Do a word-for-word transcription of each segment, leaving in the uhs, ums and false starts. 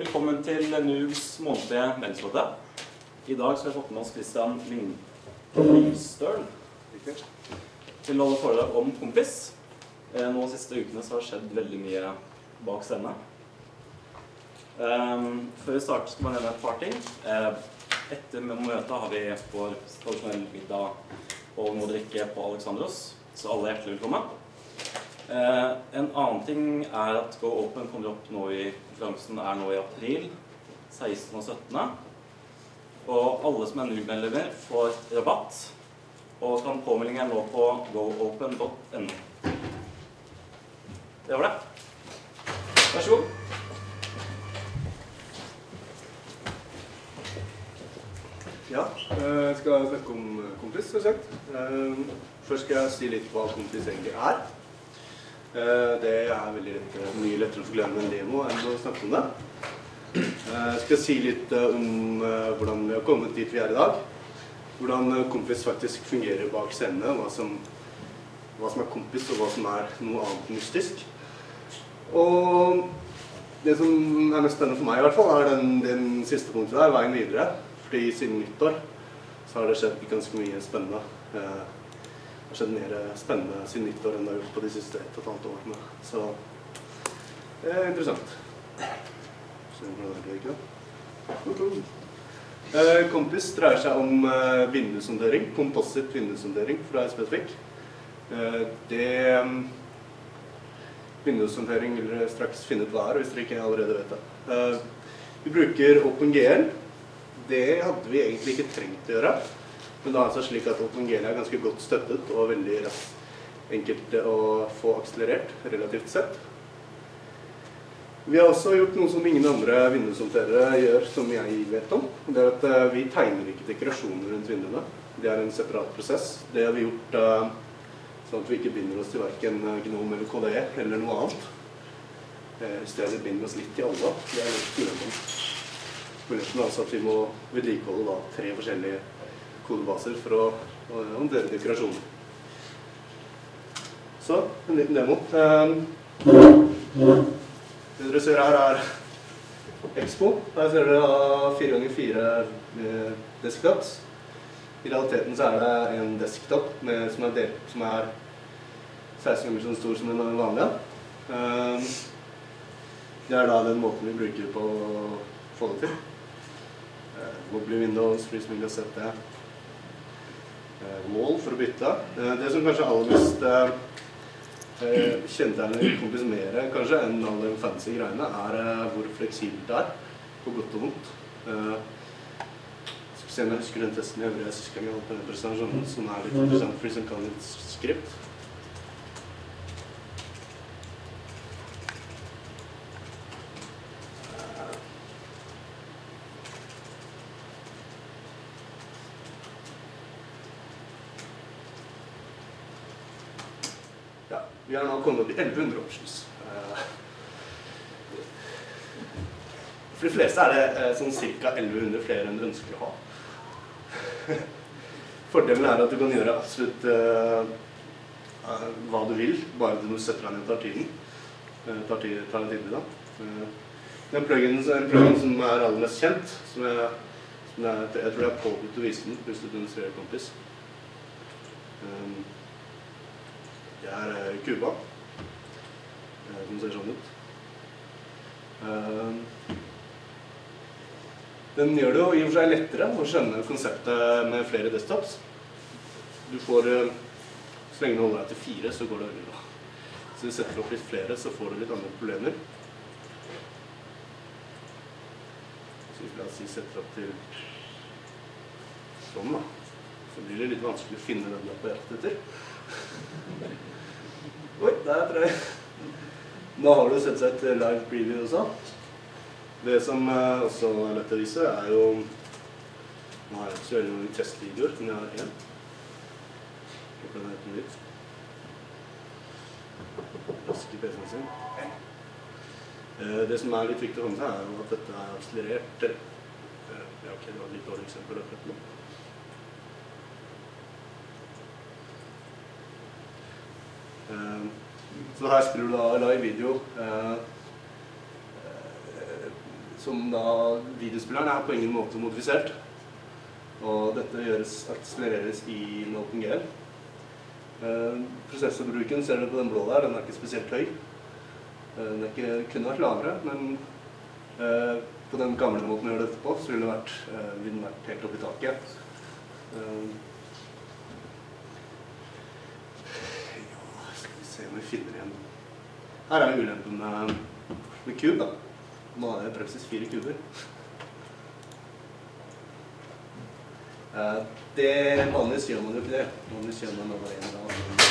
velkommen til Nugs månedlige medlemsmøte. I dag skal vi fått med oss Christian Lindstøl til å holde foredrag om Kompis. Nå de siste ukene så har det skjedd veldig mye bak scenen. Før vi starter skal man nevne et par ting. Etter møtet har vi vår tradisjonelle middag og noe å drikke på Alexandros, så alle er hjertelig velkommen. Uh, en annen ting er at Go Open kommer opp nå i konferansen er nå i april sekstende og syttende. Og alle som er Nug-medlemmer får rabatt, og kan påmeldingen nå på go open punktum no. Det var det. Vær så god. Ja, jeg skal snakke om Kompis, har jeg sagt. Først skal jeg si litt hva Kompis egentlig er. Det er veldig lett, mye lettere å forklare med en demo enn å snakke om det. Jeg skal si litt om hvordan vi har kommet dit vi er i dag. Hvordan Kompis faktisk fungerer bak scenene, hva som, hva som er Kompis og hva som er noe annet mystisk. Og det som er mest spennende for meg i hvert fall er den, den siste punktet der, veien videre. Fordi siden nyttår så har det skjedd ganske mye spennende. Det har skjedd mer spennende siden nyttår enn det har gjort på de siste ett og et halvt årene. Så det er interessant. Så det er ikke. Kompis dreier seg om vindussondering, kompositt vindussondering, for det er spesifikk. Det vindussondering vil dere straks finne ut hva er, hvis dere ikke allerede vet det. Vi bruker OpenGL. Det hadde vi egentlig ikke trengt å gjøre. Men det er altså slik at OpenGL er ganske godt støttet og veldig enkelt å få akselerert, relativt sett. Vi har også gjort noe som ingen andre vindushåndterere gjør som jeg vet om. Det er at vi tegner ikke dekorasjoner rundt vinduene. Det er en separat prosess. Det har vi gjort sånn at vi ikke binder oss til hverken GNOME eller K D E eller noe annet. I stedet binder vi oss litt til alle. Det er litt ulempen. Muligheten er altså at vi må vedlikeholde da, tre forskjellige kodebaser for å, å håndtere dekorasjoner. Så, en liten demo. Det dere ser her er Expo. Her ser dere fire ganger fire desktops. I realiteten så er det en desktop med, som, er del, som er seksten ganger så stor som den vanlige. Det er da den måten vi bruker på å få det til. Mobile Windows, Freeze Windows Z T. Wall for å bytte. Det som kanskje aller mest kjennetegner Kompis mer kanskje enn alle de fancy greiene er hvor fleksibelt det er, på godt og vondt. Skal vi se om jeg husker den testen jeg gjorde sist gang jeg holdt på den presentasjonen, som er litt interessant fordi som kan litt skript. Vi har nå kommet opp i elleve hundre options. For de fleste er det sånn cirka elleve hundre flere enn du ønsker å ha. Fordelen er at du kan gjøre absolutt uh, hva du vil, bare når du setter deg ned og tar tiden. Uh, tar tid, tar tid da. Uh, den pluginen, en plugin som er aller mest kjent, som jeg, som jeg, jeg tror jeg har påbudt å vise den hvis du demonstrerer Kompis. Um, Det er Cuba, som ser sånn ut. Den gjør det jo i og for seg lettere å skjønne konseptet med flere desktops. Du får, så lenge du holder deg til fire, så går det veldig bra. Så hvis du setter opp litt flere, så får du litt andre problemer. Så hvis jeg setter opp til sånn da, så blir det litt vanskelig å finne den der på rett etter. Oi, der tror jeg. Nå har du sett seg et live preview også. Det som uh, også er lett å vise er jo, nå har jeg ikke så veldig mange testvideoer, men jeg har en. Jeg kan hete den litt. Raske P C-en sin. Uh, det som er litt viktig å håndte er jo at dette er akselerert. Uh, ja, ok, det var et litt dårlig eksempel akkurat nå. Så her spiller du da live video som da videospilleren er på ingen måte modifisert. Og dette gjøres, akselereres i med OpenGL. Eh, prosessorbruken ser du på den blå der, den er ikke spesielt høy. Eh, den er ikke, kunne vært lavere, men eh, på den gamle måten å gjøre dette på, så ville det vært, eh, ville den vært helt opp i taket. Eh, Se om vi finner igjen. Her er ulempen med, med kube da. Nå er det i praksis fire kuber. Uh, det vanligvis gjør man jo ikke det. Vanligvis gjør man bare en dag.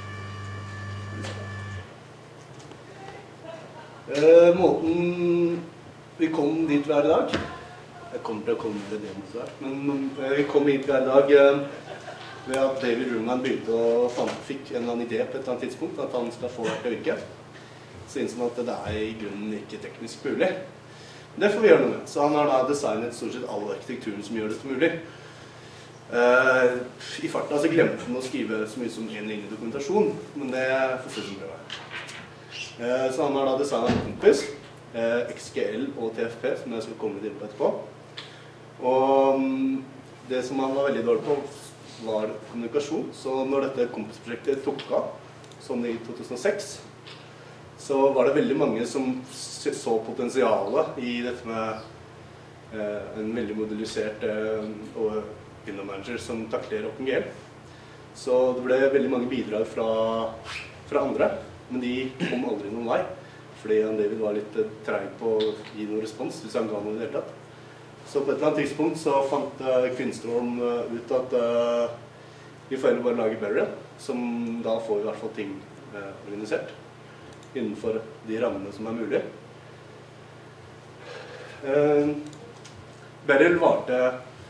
Uh, måten vi kom dit hver dag. Jeg kommer til å komme til det mot hver. Men uh, vi kom hit hver dag uh, ved at David Ruman begynte å fant, fikk en eller annen idé på et eller annet tidspunkt at han skal få hvert virke. Så innså han at det er i grunnen ikke teknisk mulig. Det får vi gjøre noe med. Så han har da designet stort sett all arkitekturen som gjør dette mulig. Uh, I farten altså glemte han å skrive så mye som en linje dokumentasjon, men det får stort som prøve. Uh, så han har da designet Compass, uh, X G L og T F P, som jeg skal komme litt inn på etterpå. Og um, det som han var veldig dårlig på, var kommunikasjon. Så når dette Compass-prosjektet tok av, sånn i to tusen og seks, så var det veldig mange som så potensialet i dette med eh, en veldig modulisert eh, og window manager som takler OpenGL. Så det ble veldig mange bidrag fra, fra andre, men de kom aldri noen vei, fordi David var litt eh, treig på å gi noen respons, hvis han ga noe i det hele tatt. Så på et eller annet tidspunkt så fant uh, Quinnstorm uh, ut at uh, vi får heller bare lage Burial, som da får i hvert fall ting uh, organisert innenfor de rammene som er mulig. Uh, Burial varte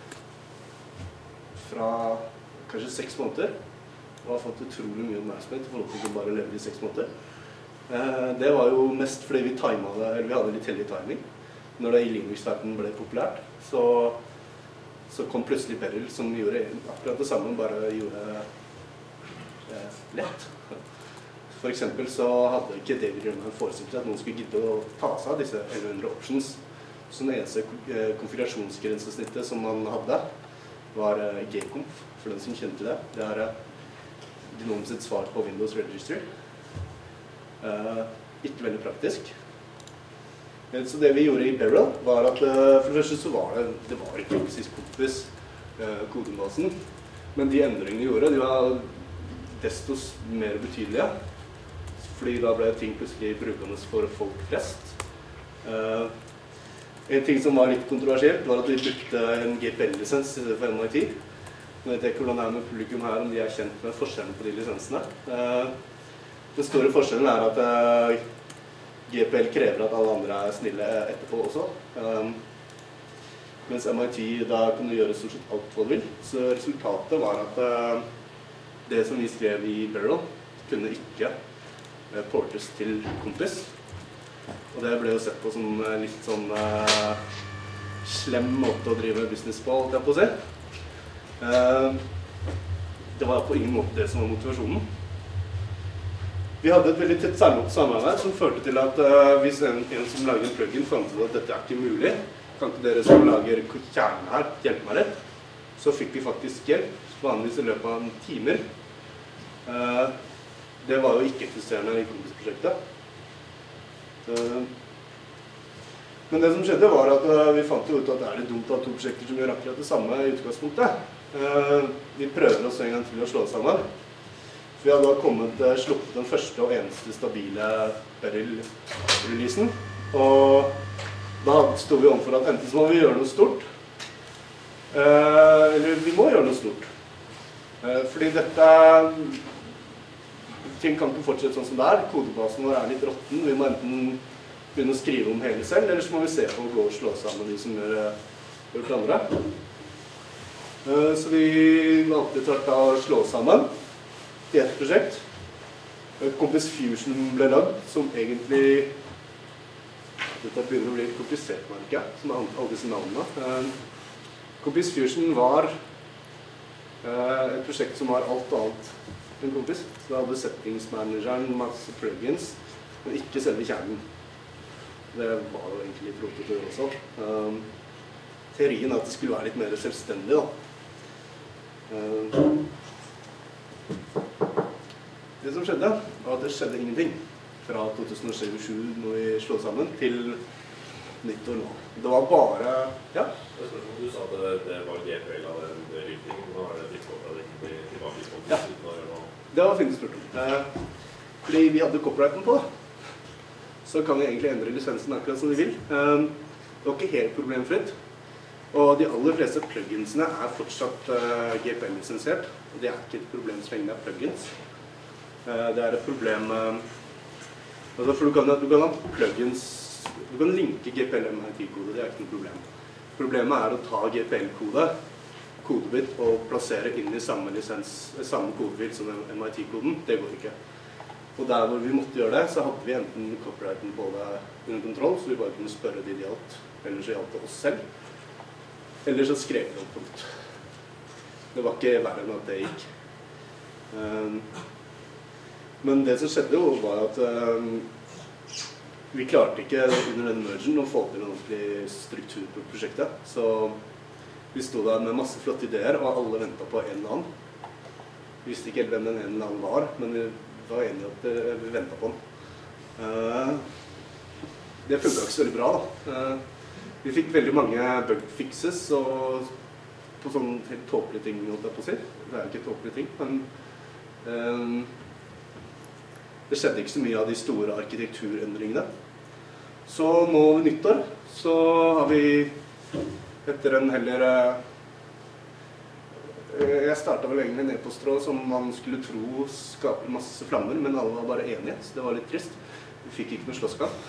fra kanskje seks måneder og har fått utrolig mye oppmerksomhet i forhold til å bare leve i seks måneder. Uh, det var jo mest fordi vi timet det, eller vi hadde litt heldig timing. Når det i Linux-verden ble populært, så, så kom plutselig Burial som gjorde akkurat det samme, bare gjorde eh, lett. For eksempel så hadde ikke David Ruman forestilt at noen skulle gidde å ta seg av disse elleve hundre options. Så det eneste eh, konfigurasjonsgrensesnittet som man hadde, var eh, G-conf, for den som kjente det. Det er eh, Dynamo sitt svar på Windows Registry. Eh, ikke veldig praktisk. Så det vi gjorde i Burial var at for det første så var det, det var ikke faktisk Compass kodebasen, men de endringene vi gjorde, de var desto mer betydelige, fordi da ble ting plutselig brukende for folk flest. En ting som var litt kontroversielt var at vi brukte en G P L-lisens for M I T. Nå vet jeg ikke hvordan det er med publikum her, om de er kjent med forskjellen på de lisensene. Den store forskjellen er at G P L krever at alle andre er snille etterpå også. Um, mens M I T da kunne gjøre stort sett alt hva du vil. Så resultatet var at uh, det som vi skrev i Burial kunne ikke uh, portes til Compass. Og det ble jo sett på som uh, litt sånn uh, slem måte å drive business på, holdt jeg på å si. Uh, det var på ingen måte det som var motivasjonen. Vi hadde et veldig tett samarbeid som førte til at uh, hvis en, en som lager en plugin fant ut at dette er ikke mulig, kan ikke dere som lager kjernen her hjelpe meg litt, så fikk vi faktisk hjelp, vanligvis i løpet av timer. Uh, det var jo ikke eksisterende i Compass-prosjektet. Uh, men det som skjedde var at uh, vi fant jo ut at det er litt dumt å ha to prosjekter som gjør akkurat det samme i utgangspunktet. Uh, vi prøver oss en gang til å slå sammen. Vi hadde da kommet, sluppet den første og eneste stabile Burial-releasen. Og da stod vi overfor at enten så må vi gjøre noe stort, eh, eller vi må gjøre noe stort. Eh, fordi dette, ting kan ikke fortsette sånn som det er. Kodebasen vår er litt råtten. Vi må enten begynne å skrive om hele selv, eller så må vi se på å gå og slå sammen de som gjør, gjør det andre. Eh, så vi valgte tvert å slå sammen i et prosjekt. Compass Fusion ble lagd, som egentlig dette begynner å bli litt komplisert, merker jeg, som er alle disse navnene. Compass Fusion var et prosjekt som var alt annet enn Compass. Så det hadde settingsmanageren, masse plugins, men ikke selve kjernen. Det var jo egentlig litt rotete det også. Um, teorien er at det skulle være litt mer selvstendig, da. Um, det som skjedde, var at det skjedde ingenting fra to tusen sju når vi slår sammen, til nyttår nå. Det var bare, ja. Du sa at det, det var G P L av den rytningen, nå er det blitt godt at det ikke blir tilbake i fokus. Ja, det var fint spurt om. Eh, fordi vi hadde copyrighten på det. Så kan vi egentlig endre lisensen akkurat som vi vil. Um, det var ikke helt problemfritt. Og de aller fleste pluginsene er fortsatt uh, G P L-lisensert. Og det er ikke et problem så lenge det er plugins. Uh, det er et problem... Uh, altså for du kan, du kan ha plugins... Du kan linke G P L-M I T-kode, det er ikke noe problem. Problemet er å ta G P L-kode, kodebit, og plassere inn i samme lisens, samme kodebit som M I T-koden. Det går ikke. Og der hvor vi måtte gjøre det, så hadde vi enten copyrighten på det under kontroll, så vi bare kunne spørre de det gjaldt, eller så gjaldt det oss selv. Eller så skrev vi opp på nytt. Det var ikke verre enn at det gikk. Um, men det som skjedde jo var at um, vi klarte ikke under denne mergen å få til en ordentlig struktur på prosjektet. Så vi stod der med masse flotte ideer, og alle ventet på en eller annen. Vi visste ikke helt hvem den en eller annen var, men vi var enige at vi ventet på den. Uh, det funket ikke så veldig bra, da. Uh, vi fikk veldig mange bug fixes, og på sånne helt tåpelige ting, holdt jeg på å si. Det er jo ikke tåpelige ting, men uh, det skjedde ikke så mye av de store arkitekturendringene. Så nå ved nyttår, så har vi etter en heller... Uh, Jeg startet vel egentlig en e-posttråd som man skulle tro skaper masse flammer, men alle var bare enige, så det var litt trist. Vi fikk ikke noe slåsskamp.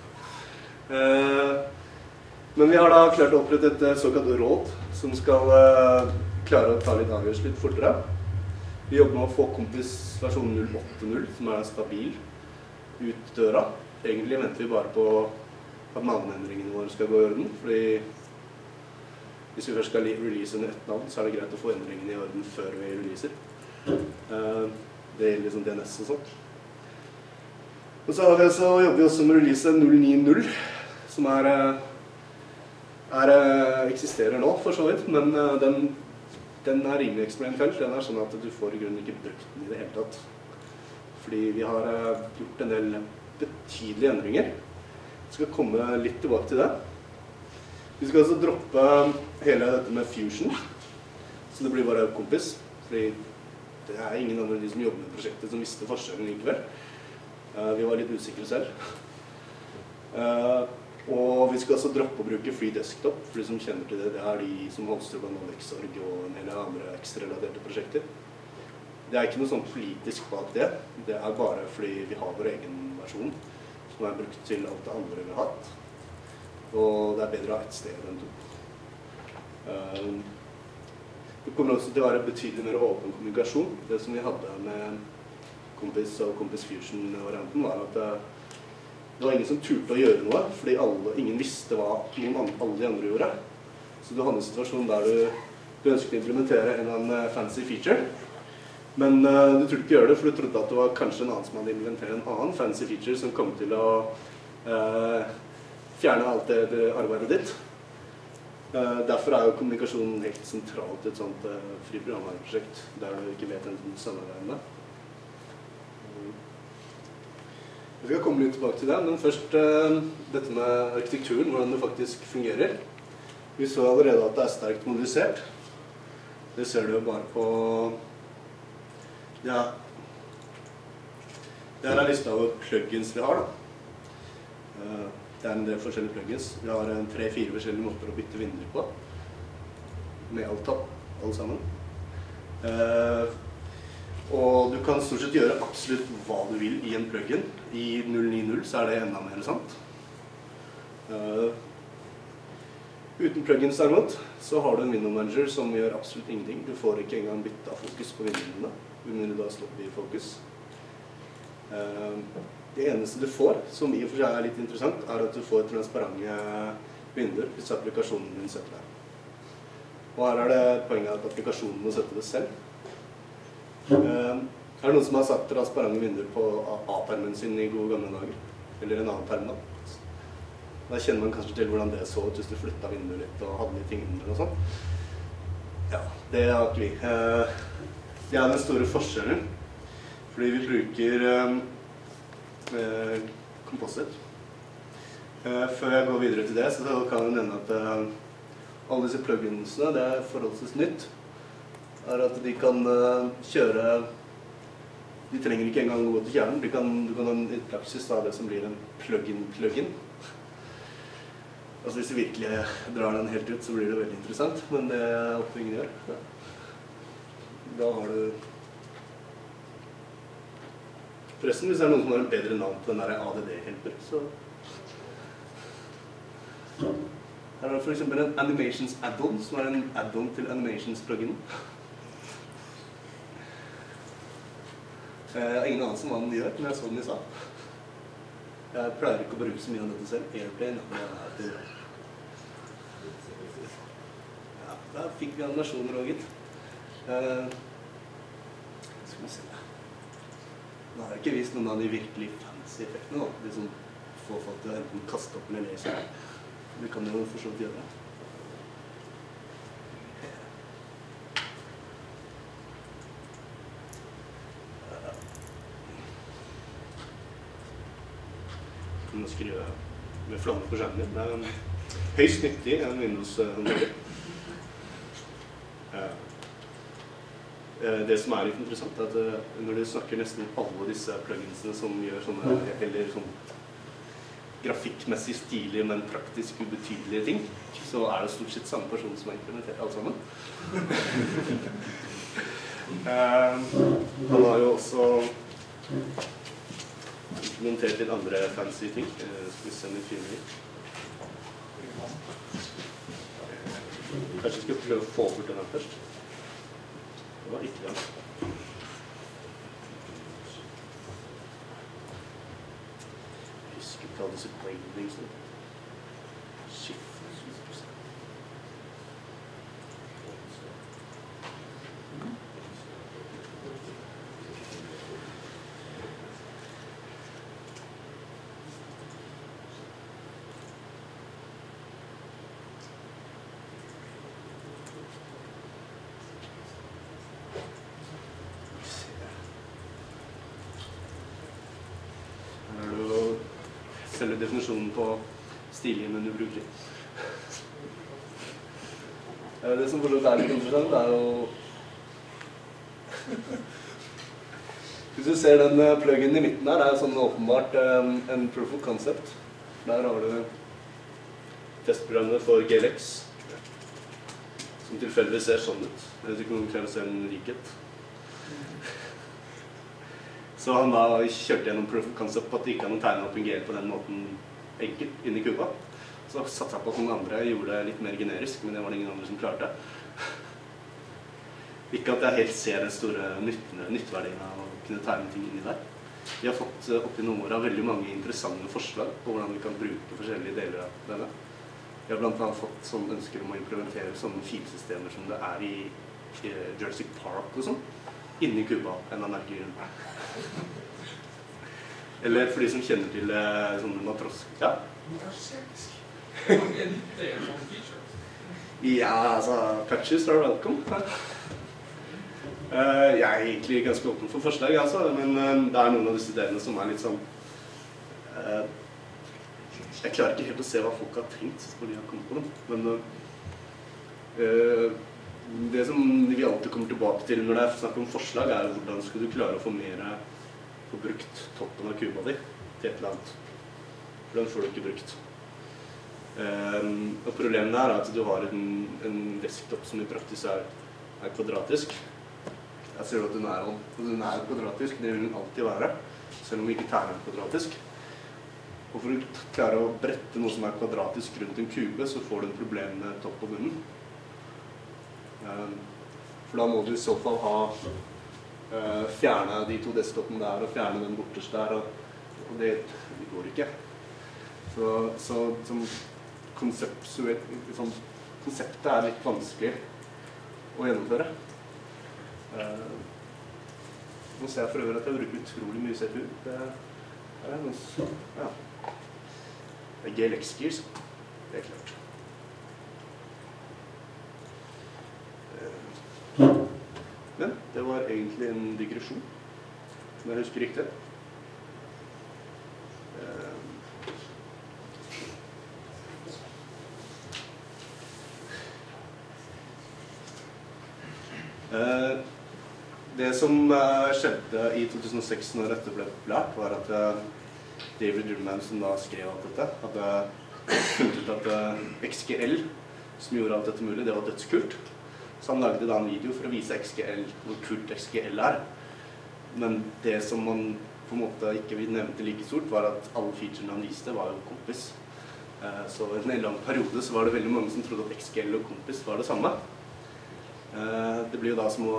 Men vi har da klart å opprette et såkalt råd, som skal klare å ta litt avgjørelse litt fortere. Vi jobber med å få kompis versjon null åtte null, som er stabil, ut døra. Egentlig venter vi bare på at navneendringene våre skal gå i orden, fordi hvis vi først skal release under ett navn, så er det greit å få endringene i orden før vi releaser. Uh, det gjelder liksom D N S og sånt. Og så har vi også, jobber vi også med å release null ni null, som er, er, eksisterer nå for så vidt, men den, den er rimelig eksperimentell. Den er sånn at du får i grunnen ikke brukt den i det hele tatt. Fordi vi har gjort en del betydelige endringer. Vi skal komme litt tilbake til det. Vi skal altså droppe hele dette med Fusion, så det blir bare kompis, fordi det er ingen andre de som jobber med prosjektet som visste forskjellen likevel. Uh, vi var litt usikre selv. Uh, og vi skal altså droppe å bruke Free Desktop, for de som kjenner til det, det er de som hoster blant annet Xorg og en del andre X-relaterte prosjekter. Det er ikke noe sånn politisk bak det, det er bare fordi vi har vår egen versjon, som er brukt til alt det andre vi har hatt. Og det er bedre å ha ett sted enn to. Um, det kommer også til å være betydelig mer åpen kommunikasjon. Det som vi hadde med Kompis og Kompis Fusion-varianten var at det, det var ingen som turte å gjøre noe, fordi alle, ingen visste hva noen andre, alle de andre gjorde. Så du hadde en situasjon der du, du ønsket å implementere en eller annen fancy feature, men uh, du trodde ikke gjøre det, for du trodde at det var kanskje en annen som hadde implementert en annen fancy feature som kom til å uh, fjerne alt det, det arbeidet ditt. Uh, derfor er jo kommunikasjonen helt sentralt i et sånt uh, fri programvareprosjekt, der du ikke vet hvem som samarbeider med. Vi skal komme litt tilbake til det, men først uh, dette med arkitekturen, hvordan det faktisk fungerer. Vi så allerede at det er sterkt modellisert. Det ser du jo bare på... Ja. Det her er lista over plugins vi har, da. Uh, Det er en del forskjellige plugins. Vi har en tre-fire forskjellige måter å bytte vinduer på. Med alt opp, alle sammen. Uh, og du kan stort sett gjøre absolutt hva du vil i en plugin. I null ni null så er det enda mer sant. Uh, uten plugins derimot, så har du en window manager som gjør absolutt ingenting. Du får ikke engang bytte fokus på vinduene, umiddelbart du har slått i fokus. Uh, Det eneste du får, som i og for seg er litt interessant, er at du får transparente vinduer hvis applikasjonen din setter det. Og her er det poenget at applikasjonen må sette det selv. Uh, er det noen som har satt transparente vinduer på A-permen sin i gode gamle dager? Eller en annen perm da? Da kjenner man kanskje til hvordan det så ut hvis du flyttet vinduet litt og hadde litt ting under og sånn. Ja, det har ikke vi. Det er den store forskjellen, fordi vi bruker eh, Composite. Eh, før jeg går videre til det, så kan jeg nevne at eh, alle disse pluginsene, det er forholdsvis nytt, er at de kan eh, kjøre, de trenger ikke engang gå til kjernen, de kan, du kan i praksis ta det som blir en plugin-plugin. Altså hvis du virkelig drar den helt ut, så blir det veldig interessant, men det er opp til ingen gjør. Ja. Da har du... Forresten, hvis det er noen som har en bedre navn på den der A D D-helper, så... Her er det for eksempel en Animations add-on, som er en add-on til Animations-pluginen. Jeg har ingen anelse om hva den gjør, men jeg så den i stad. Jeg pleier ikke å bruke så mye av dette selv. Airplane, ja, det er ja, da fikk vi animasjoner også, gitt. Uh, skal vi se. Nå har jeg ikke vist noen av de virkelig fancy effektene, da. De som får folk til å enten kaste opp eller lese. Vi kan jo for så vidt gjøre det. Å skrive med flammer på skjermen din. Det er høyst nyttig enn Windows-håndlager. Det som er litt interessant er at når du snakker nesten alle disse pluginsene som gjør sånne, eller sånn grafikkmessig stilige, men praktisk ubetydelige ting, så er det stort sett samme person som har implementert alt sammen. Han har jo også implementert litt andre fancy ting. Skal vi se om vi finner litt. Kanskje vi skal prøve å få bort den her først. Det var ikke den. Jeg husker ikke alle disse brainlingsene. Shift. Selve definisjonen på stilige menubruker. Det som fortsatt er litt interessant, er jo... Hvis du ser den pluginen i midten her, det er sånn åpenbart en proof of concept. Der har du testprogrammet for G L X, som tilfeldigvis ser sånn ut. Jeg vet ikke om du klarer å se en likhet. Så han da kjørte gjennom proof of concept på at det ikke kan tegne opp en G L på den måten enkelt inn i kuba. Så satte jeg på at noen andre gjorde det litt mer generisk, men det var det ingen andre som klarte. Ikke at jeg helt ser den store nytteverdien av å kunne tegne ting inni der. Vi har fått opp i noen år av veldig mange interessante forslag på hvordan vi kan bruke forskjellige deler av denne. Vi har blant annet fått sånn ønsker om å implementere sånne filsystemer som det er i Jurassic Park og sånn, inni kuba, en av merkegrunn. Eller for de som kjenner til sånne matrosk. Ja? Ja, altså, patches are welcome. Jeg er egentlig ganske åpen for forslag, altså, men det er noen av disse delene som er litt sånn... Jeg klarer ikke helt å se hva folk har tenkt når de har kommet på dem, men det som vi alltid kommer tilbake til når det er snakk om forslag, er hvordan skal du klare å få mer få brukt toppen av kuba di til et eller annet. For den får du ikke brukt. Um, og problemet er at du har en, en desktop som i praksis er, er kvadratisk. Jeg ser at den er, og den er kvadratisk, det vil den alltid være, selv om vi ikke tegner kvadratisk. Og for å klare å brette noe som er kvadratisk rundt en kube, så får du en problem med topp og bunnen. Um, for da må du i så fall ha uh, fjerne de to desktopene der og fjerne den bortest der, og, og det, det går ikke. Så, så som konsept, så vet, liksom, konseptet er litt vanskelig å gjennomføre. Uh, nå ser jeg for øvrig at jeg bruker utrolig mye C P U. Det er noe, ja. G L X gears. Det er klart. Men det var egentlig en digresjon, som jeg husker riktig. Det som skjedde i to tusen og seks når dette ble populært, var at David Drummond, som da skrev alt dette, hadde funnet ut at X G L, som gjorde alt dette mulig, det var dødskult. Så han lagde da en video for å vise X G L, hvor kult X G L er. Men det som man på en måte ikke nevnte like stort, var at alle featurene han viste var jo kompis. Så i en lang periode så var det veldig mange som trodde at X G L og kompis var det samme. Det blir jo da som å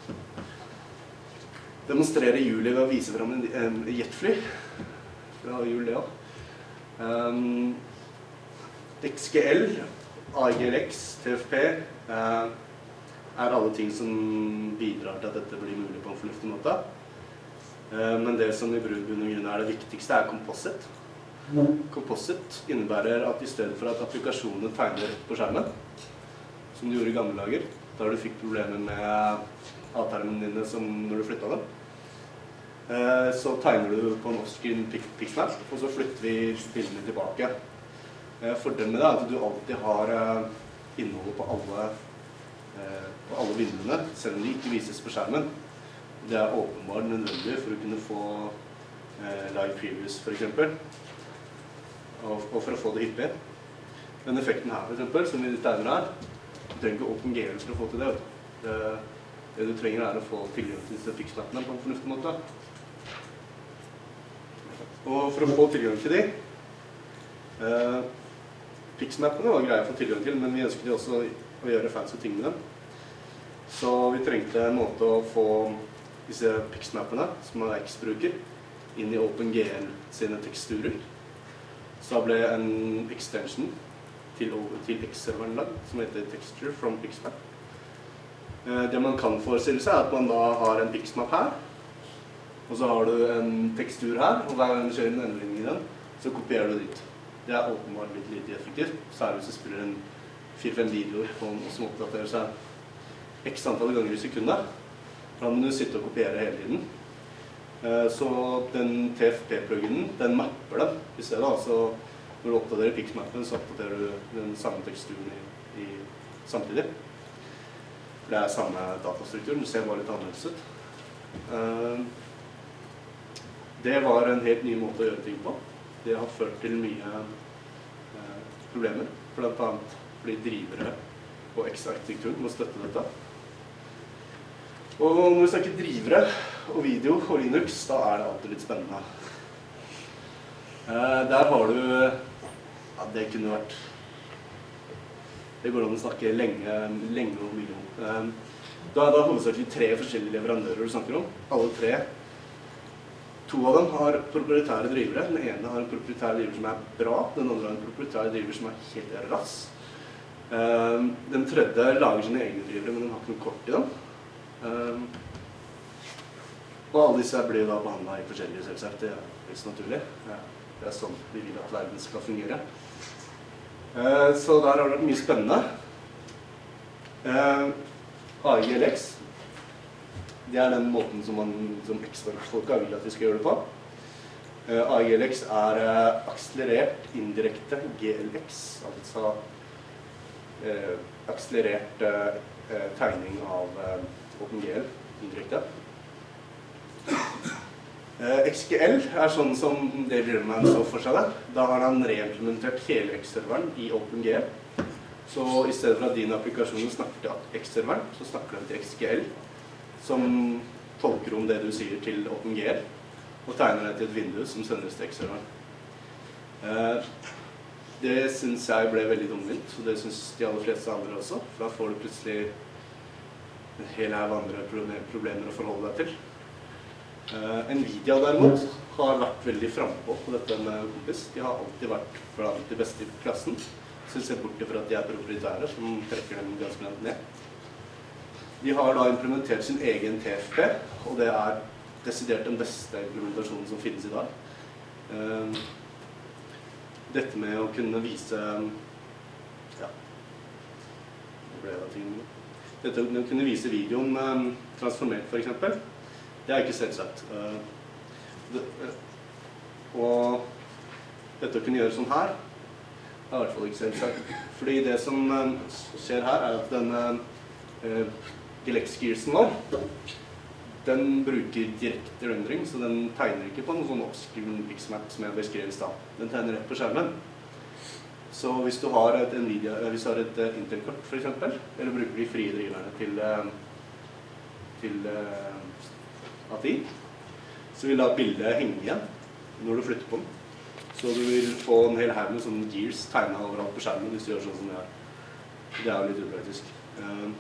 demonstrere Julie ved å vise frem en jetfly. Det har Julie det også. Um, X G L, A G L X, T F P uh, er alle ting som bidrar til at dette blir mulig på en fornuftig måte. Uh, men det som i bunn og grunn er det viktigste er composite. Composite innebærer at i stedet for at applikasjonene tegner rett på skjermen, som de gjorde i gamle dager, da du fikk problemer med avtermene dine som når du flyttet dem, så tegner du på en off-screen pixmap, og så flytter vi bildene tilbake. Fordelen med det er at du alltid har innholdet på alle, på alle vinduene, selv om de ikke vises på skjermen. Det er åpenbart nødvendig for å kunne få live previews, for eksempel, og for å få det hyppig. Den effekten her, for eksempel, som vi tegner her, du trenger ikke OpenGL for å få til det. Det, det du trenger er å få tilgang til disse pixmapene på en fornuftig måte. Og for å få tilgang til de, eh, pixmapene var greie å få tilgang til, men vi ønsket også å gjøre fancy ting med dem. Så vi trengte en måte å få disse pixmapene, som er X bruker, inn i OpenGL sine teksturer. Så ble en extension til, til X-serveren lagd, som heter Texture from Pixmap. Eh, det man kan forestille seg er at man da har en pixmap her, og så har du en tekstur her, og hver gang du kjører en endring i den, så kopierer du dit. Det er åpenbart litt lite effektivt, særlig hvis du spiller en fire fem videoer på en som oppdaterer seg x antall ganger i sekundet. Da må du sitte og kopiere hele tiden. Så den T F P-pluginen, den mapper dem i stedet. Så når du oppdaterer pixmappen, så oppdaterer du den samme teksturen i, i samtidig. Det er samme datastrukturen, du ser bare litt annerledes ut. Det var en helt ny måte å gjøre ting på. Det har ført til mye eh, problemer, blant annet fordi drivere og X-arkitekturen må støtte dette. Og når vi snakker drivere og video og Linux, da er det alltid litt spennende. Eh, der har du, ja, det kunne vært, det går an å snakke lenge, lenge og mye om. Eh, da er det hovedsakelig tre forskjellige leverandører du snakker om, alle tre. To av dem har proprietære drivere. Den ene har en proprietær driver som er bra, den andre har en proprietær driver som er helt rass. Den tredje lager sine egne drivere, men den har ikke noe kort i dem. Og alle disse blir da behandlet i forskjellige selvsagt, det er veldig naturlig. Det er sånn vi vil at verden skal fungere. Så der har det vært mye spennende. A G L X. Det er den måten som, man, som X-folka vil at vi skal gjøre det på. Uh, A G L X er uh, akselerert indirekte G L X, altså uh, akselerert uh, uh, tegning av uh, OpenGL indirekte. Uh, X G L er sånn som David Drummond så for seg det. Da har han reimplementert hele X-serveren i OpenGL. Så i stedet for at din applikasjon snakker til X-serveren, så snakker den til X G L. Som tolker om det du sier til OpenGL, og tegner det til et vindu som sendes til X-serveren. Eh, det synes jeg ble veldig dumvilt, og det synes de aller fleste andre også, for da får du plutselig en hel haug andre problemer å forholde deg til. Eh, Nvidia derimot har vært veldig frempå på dette med kompis. De har alltid vært blant de beste i klassen, så ser bort fra at de er proprietære, som trekker dem ganske langt ned. De har da implementert sin egen T F P, og det er desidert den beste implementasjonen som finnes i dag. dette med å kunne vise, ja, det ble det ting. Dette med å kunne vise videoen um, transformert for eksempel, det er ikke selvsagt. Uh, det, uh, og dette å kunne gjøre sånn her, er i hvert fall ikke selvsagt. Fordi det som uh, skjer her er at denne uh, Gillespie-gearsen vår, den bruker direkte rendering, så den tegner ikke på noen sånn oppskriven pixmap som jeg beskrev i stad. Den tegner rett på skjermen. Så hvis du har et Nvidia, hvis du har et Intel-kort for eksempel, eller bruker de frie driverne til, til uh, A T I, så vil da bildet henge igjen når du flytter på den. Så du vil få en hel haug med sånne gears tegnet overalt på skjermen hvis du gjør sånn som det er. Det er jo litt upraktisk. Uh,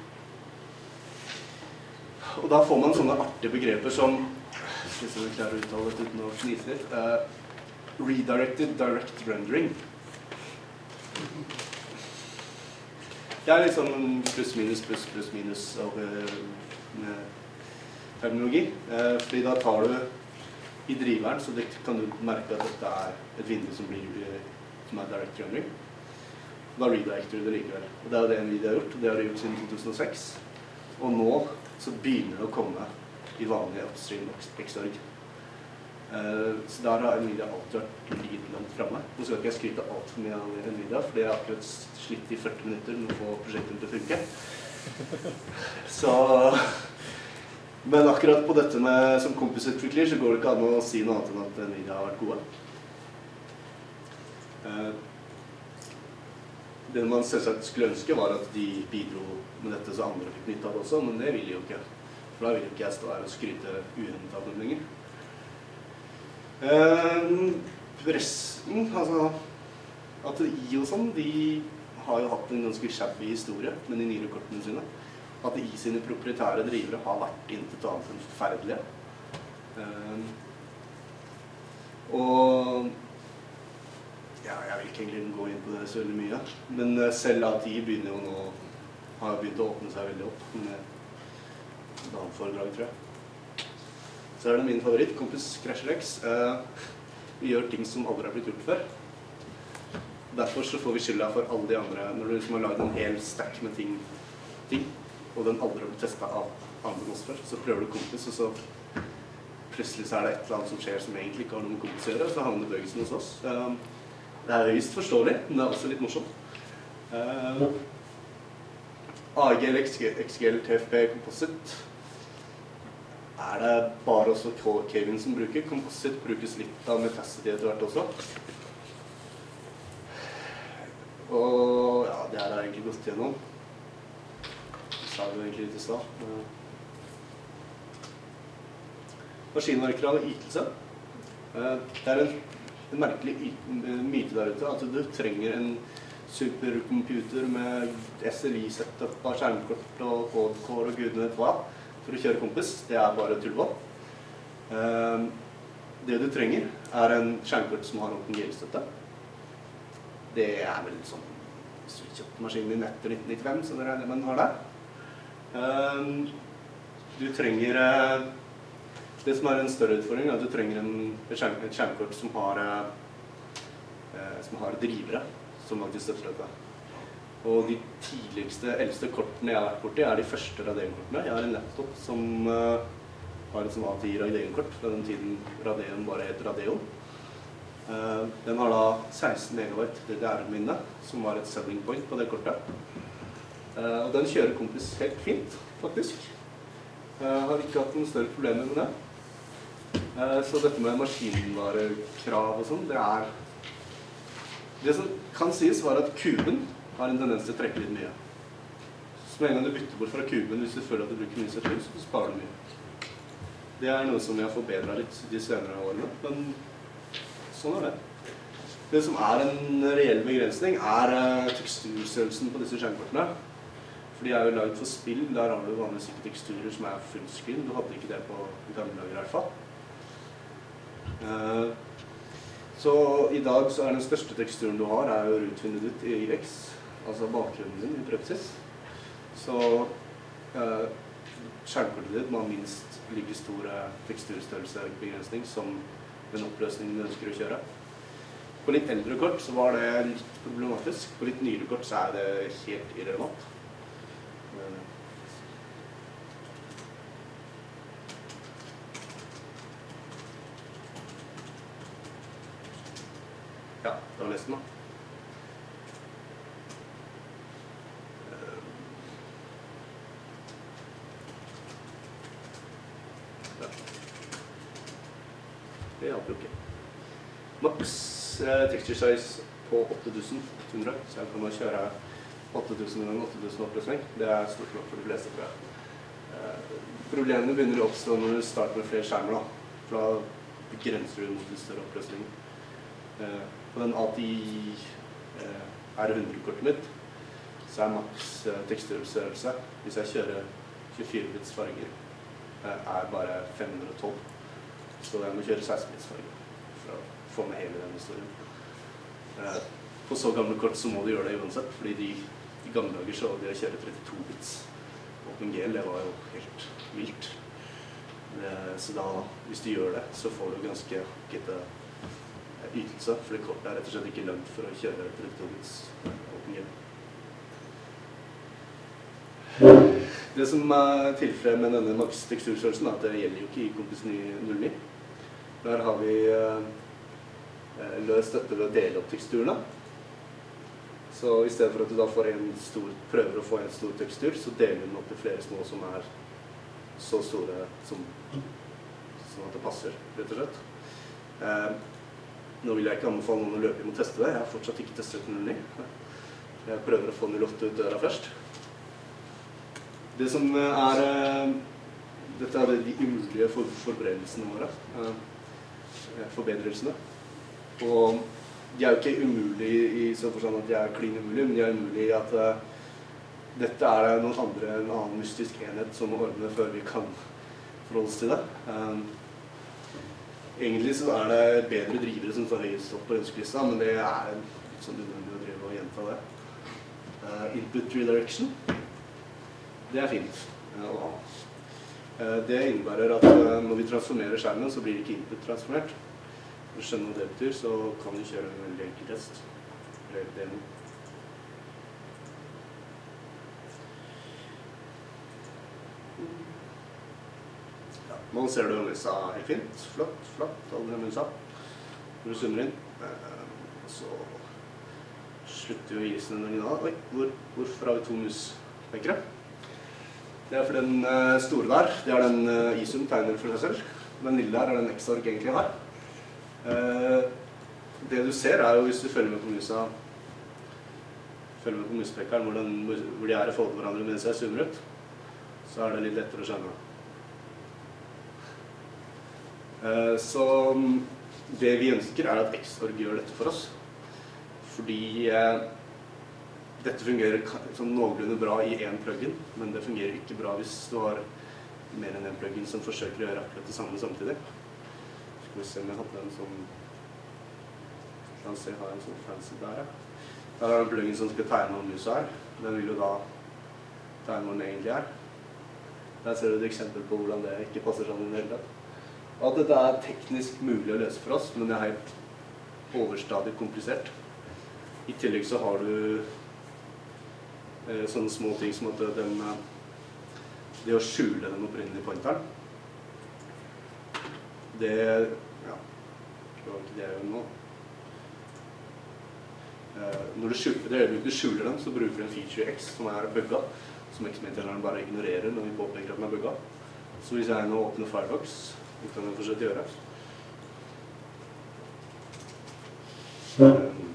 og da får man sånne artige begreper som, hvis jeg klarer å uttale det uten å fnise litt, uh, redirected direct rendering. Det er liksom en pluss-minus, pluss-pluss-minus med terminologi. Eh, fordi da tar du i driveren, så det kan du merke at dette er et vindu som, blir, som er direct rendering. Da redirecter du det likevel. Og det er jo det Nvidia har gjort, og det har de gjort siden to tusen og seks. Og nå så begynner det å komme i vanlig upstream Xorg. Uh, så der har Nvidia alltid vært litt langt fremme. Nå skal ikke jeg skryte alt for mye av Nvidia, for det har akkurat slitt i førti minutter med å få prosjektet til å funke. Så, men akkurat på dette med, som kompositutvikler, så går det ikke an å si noe annet enn at Nvidia har vært gode. Uh, det man selvsagt skulle ønske var at de bidro med dette så andre fikk nytt av det også, men det vil de jo ikke. For da vil jo ikke jeg stå her og skryte uhemmet av dem lenger. Uh, resten, altså A T I og sånn, de har jo hatt en ganske shabby historie med de nyere kortene sine. A T I sine proprietære drivere har vært intet annet enn forferdelige. Uh, og ja, jeg vil ikke egentlig gå inn på det så veldig mye, men selv A T I begynner jo nå, har begynt å åpne seg veldig opp med et annet foredrag, tror jeg. Så er det min favoritt, Compass CrashRX. Uh, vi gjør ting som aldri har blitt gjort før. Derfor så får vi skylda for alle de andre, når du liksom har laget en hel stack med ting, ting og den aldri har blitt testet av andre oss før, så prøver du Compass, og så plutselig så er det et eller annet som skjer som egentlig ikke har noe med Compass å gjøre, så havner bøyelsen hos oss. Uh, det er høyst forståelig, men det er også litt morsomt. Uh, A G L, X G L, T F P, Composite. Er det bare også Kevin som bruker? Composite brukes litt av Metacity etter hvert også. Og ja, det her er egentlig gått gjennom. Det sa vi jo egentlig litt i stad. Maskinmarkere av ytelse. Det er en, en merkelig myte der ute, at du trenger en supercomputer med S L I-setup av skjermkort og quad-core og gudene vet hva for å kjøre Compass. Det er bare tullball. Uh, det du trenger er en skjermkort som har OpenGL-støtte. Det er vel sånn, hvis du kjøpte maskinen din etter nitten nittifem, så det er det man har der. Uh, du trenger, uh, det som er en større utfordring, er at du trenger en, et, skjerm, et skjermkort som har, uh, som har drivere som faktisk støtter dette. Og de tidligste, eldste kortene jeg har vært borti er de første Radeon-kortene. Jeg har en laptop som uh, har et sånn A T I Radeon-kort fra den tiden Radeon bare het Radeon. Uh, den har da seksten megabyte D D R-minne, som var et selling point på det kortet. Uh, og den kjører Compass helt fint, faktisk. Uh, har ikke hatt noen større problemer med det. Uh, så dette med maskinvarekrav og sånn, det er... Det som kan sies var at kuben har en tendens til å trekke litt mye. Så med en gang du bytter bort fra kuben, hvis du føler at du bruker mye C P U, så sparer du mye. Det er noe som jeg har forbedret litt de senere årene, men sånn er det. Det som er en reell begrensning er uh, teksturstørrelsen på disse skjermkortene. For de er jo laget for spill, der har du vanligvis ikke teksturer som er fullscreen. Du hadde ikke det på gamle dager i hvert fall. Uh, så i dag så er den største teksturen du har er jo utfunnet ut i I X, altså bakgrunnen din i praksis. Så uh, skjermkortet ditt må ha minst like stor teksturstørrelsebegrensning som den oppløsningen du ønsker å kjøre. På litt eldre kort så var det litt problematisk. På litt nyere kort så er det helt irrelevant. Ja, det var nesten da. Det hjelper jo ikke. Max eh, texture size på åtte tusen ett hundre, så jeg kan kjøre åtte tusen ganger åtte tusen oppløsning. Det er stort nok for de fleste, tror jeg. Eh, problemene begynner å oppstå når du starter med flere skjermer, da. For da begrenser du mot en større oppløsning. Eh, på den A ti eh, R hundre-kortet mitt, så er max eh, teksturstørrelse, hvis jeg kjører tjuefire bits farger, eh, er bare fem hundre og tolv. Så jeg må kjøre seksten bits farger for å få med hele den historien. Eh, på så gamle kort så må du gjøre det uansett, fordi de, de gamle dager så de å kjøre trettito bits OpenGL, det var jo helt vilt. Eh, så da, hvis du gjør det, så får du ganske gitte ytelse, fordi kortet er rett og slett ikke lønt for å kjøre trettito bits OpenGL. Det som er tilfellet med denne max teksturstørrelsen er at det gjelder jo ikke i Comps null ni. Der har vi eh, løst dette ved å dele opp teksturene. Så i stedet for at du da får en stor, prøver å få en stor tekstur, så deler du den opp til flere små som er så store som, sånn at det passer, rett og slett. Eh, nå vil jeg ikke anbefale noen å løpe inn og teste det. Jeg har fortsatt ikke testet null ni. Jeg prøver å få null åtte ut døra først. Det som er, dette er de umulige for, forberedelsene våre, forbedrelsene. Og de er jo ikke umulige i så forstand at de er klin umulige, men de er umulige i at uh, dette er noen andre, en annen mystisk enhet som må ordne før vi kan forholde oss til det. Um, egentlig så er det bedre drivere som står høyest opp på ønskelista, men det er litt sånn unødvendig å drive og gjenta det. Uh, input redirection. Det er fint å ha. Det innebærer at når vi transformerer skjermen, så blir det ikke input transformert. For å skjønne hva det betyr, så kan vi kjøre en veldig enkel test. Eller demo. Ja, nå ser du musa helt fint. Flott, flott, alle musa. Når du zoomer inn, så slutter vi å gi den original. Oi, hvor, hvorfor har vi to muspekere? Det er for den uh, store der, det er den uh, Isum tegner for seg selv. Den lille der er den Xarg egentlig har. Uh, det du ser er jo, hvis du følger med på musa, følger med på muspekeren, hvor, den, hvor de er i forhold til hverandre mens jeg zoomer ut, så er det litt lettere å skjønne. Uh, så det vi ønsker er at Xarg gjør dette for oss. Fordi uh, dette fungerer sånn noenlunde bra i en plugin, men det fungerer ikke bra hvis du har mer enn en plugin som forsøker å gjøre akkurat det samme samtidig. Skal vi se om jeg hadde en sånn... La oss se, jeg har en sånn fancy der, ja. Der er en plugin som skal tegne hvor musa er. Den vil jo da tegne hvor den egentlig er. Der ser du et eksempel på hvordan det ikke passer sammen i det hele tatt. Alt dette er teknisk mulig å løse for oss, men det er helt overstadig komplisert. I tillegg så har du sånne små ting som at den, det å skjule den opprinnelige pointeren, det, ja, det var ikke det jeg gjør nå. Når du skjuler, det øyeblikk du skjuler den, så bruker du en feature X som er bugga, som X-maintaineren bare ignorerer når vi påpeker at den er bugga. Så hvis jeg nå åpner Firefox, det kan jeg fortsatt gjøre. Um,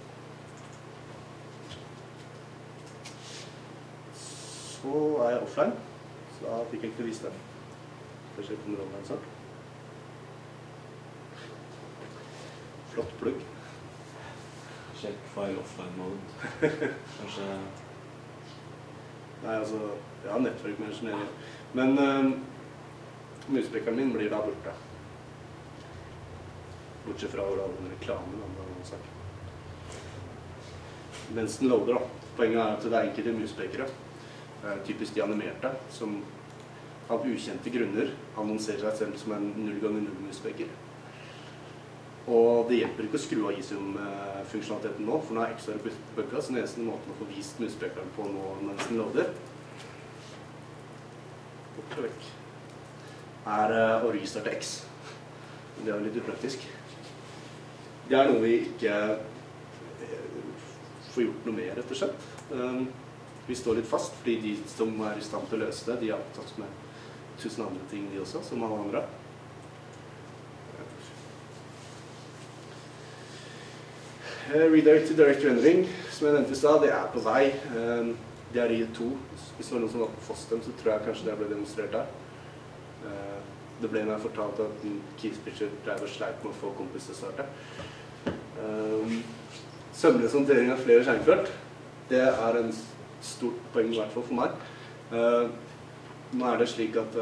Så er jeg offline, så da fikk jeg ikke vise det. Kanskje jeg kommer online snart. Flott plugg. Sjekk file offline mode. Kanskje... Nei, altså, jeg har nettverk med engineering. Men uh, muspekeren min blir da borte. Bortsett fra all den reklamen, det er noen sak. Mens den loader da. Poenget er at det er enkelte muspekere. Typisk de animerte, som av ukjente grunner annonserer seg selv som en null ganger null muspeker. Og det hjelper ikke å skru av eSIM-funksjonaliteten nå, for nå er X R bugga, så den eneste måten å få vist muspekeren på nå mens den loader, bort og vekk, er å restarte X. Det er jo litt upraktisk. Det er noe vi ikke får gjort noe mer, rett og slett. Vi står litt fast, fordi de som er i stand til å løse det, de har tatt med tusen andre ting de også, som alle andre. Redirect to direct rendering, som jeg nevnte i stad, det er på vei. Det er i to. Hvis det var noen som var på Fostem, så tror jeg kanskje det ble demonstrert der. Det ble meg fortalt at Keyspitcher drev og sleit med å få kompis til å starte. Sømløs håndtering av flere skjermkort, det er en stort poeng i hvert fall for meg. Nå er det slik at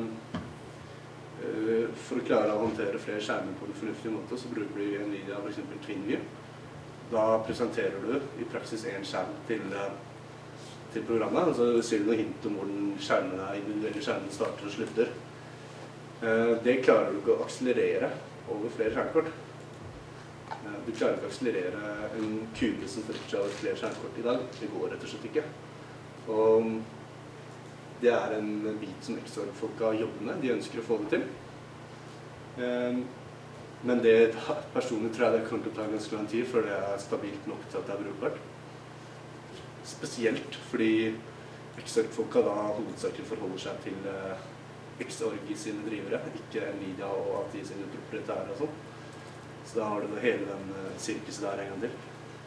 for å klare å håndtere flere skjermer på en fornuftig måte, så bruker vi NVIDIA for eksempel TwinView. Da presenterer du i praksis en skjerm til, til programmet, og så sier du noe hint om hvor den skjermene, individuelle skjermene starter og slutter. Det klarer du ikke å akselerere over flere skjermkort. Du klarer ikke å akselerere en kube som følger av flere skjermkort i dag. Det går rett og slett ikke. Og det er en bit som X R-folka jobber med. De ønsker å få det til. Men det personlig tror jeg det kommer til å ta ganske lang tid før det er stabilt nok til at det er brukbart. Spesielt fordi X R-folka da hovedsakelig forholder seg til X R G sine drivere, ikke NVIDIA og A T I sine proprietære og sånn. Så da har du hele den sirkuset der en gang til.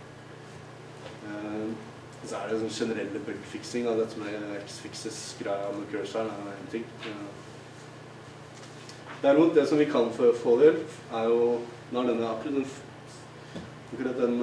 Og så er det sånn generelle bugfixing av dette med X-fixes-greia med cursoren er en ting. Derimot, det som vi kan få til, er jo, når denne akkurat den, akkurat den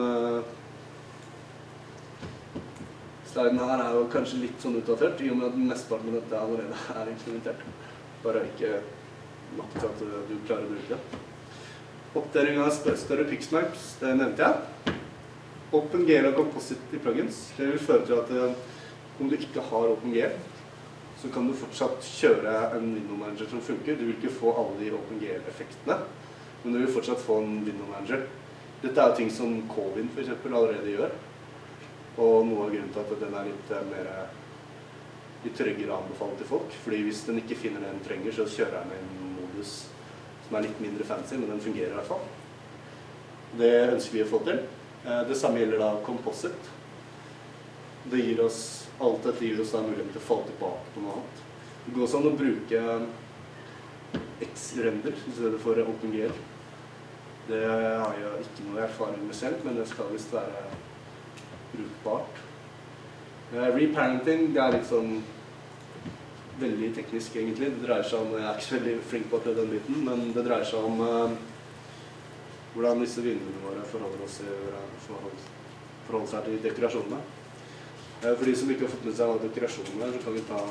sliden her er jo kanskje litt sånn utdatert, i og med at mesteparten av dette allerede er implementert. Bare ikke nok til at du klarer å bruke det. Oppdatering av større pixmaps, det nevnte jeg. OpenGL og Composite i plugins, det vil føre til at om du ikke har OpenGL, så kan du fortsatt kjøre en window manager som funker. Du vil ikke få alle de OpenGL-effektene, men du vil fortsatt få en window manager. Dette er ting som Covin for eksempel allerede gjør, og noe av grunnen til at den er litt mer litt tryggere anbefalt til folk, fordi hvis den ikke finner det den trenger, så kjører den en modus som er litt mindre fancy, men den fungerer i hvert fall. Det ønsker vi å få til. Det samme gjelder da Composite. Det gir oss, alt dette gir oss da mulighet til å falle tilbake på noe annet. Det går sånn å bruke X-render i stedet for OpenGL. Det har jeg ikke noe erfaring med selv, men det skal visst være brukbart. Reparenting, det er litt sånn veldig teknisk egentlig. Det dreier seg om, jeg er ikke så veldig flink på å prøve den biten, men det dreier seg om uh, hvordan disse vinduene våre forholder, oss, forhold, forholder seg til dekorasjonene. Uh, for de som ikke har fått med seg dekorasjonene, så kan vi ta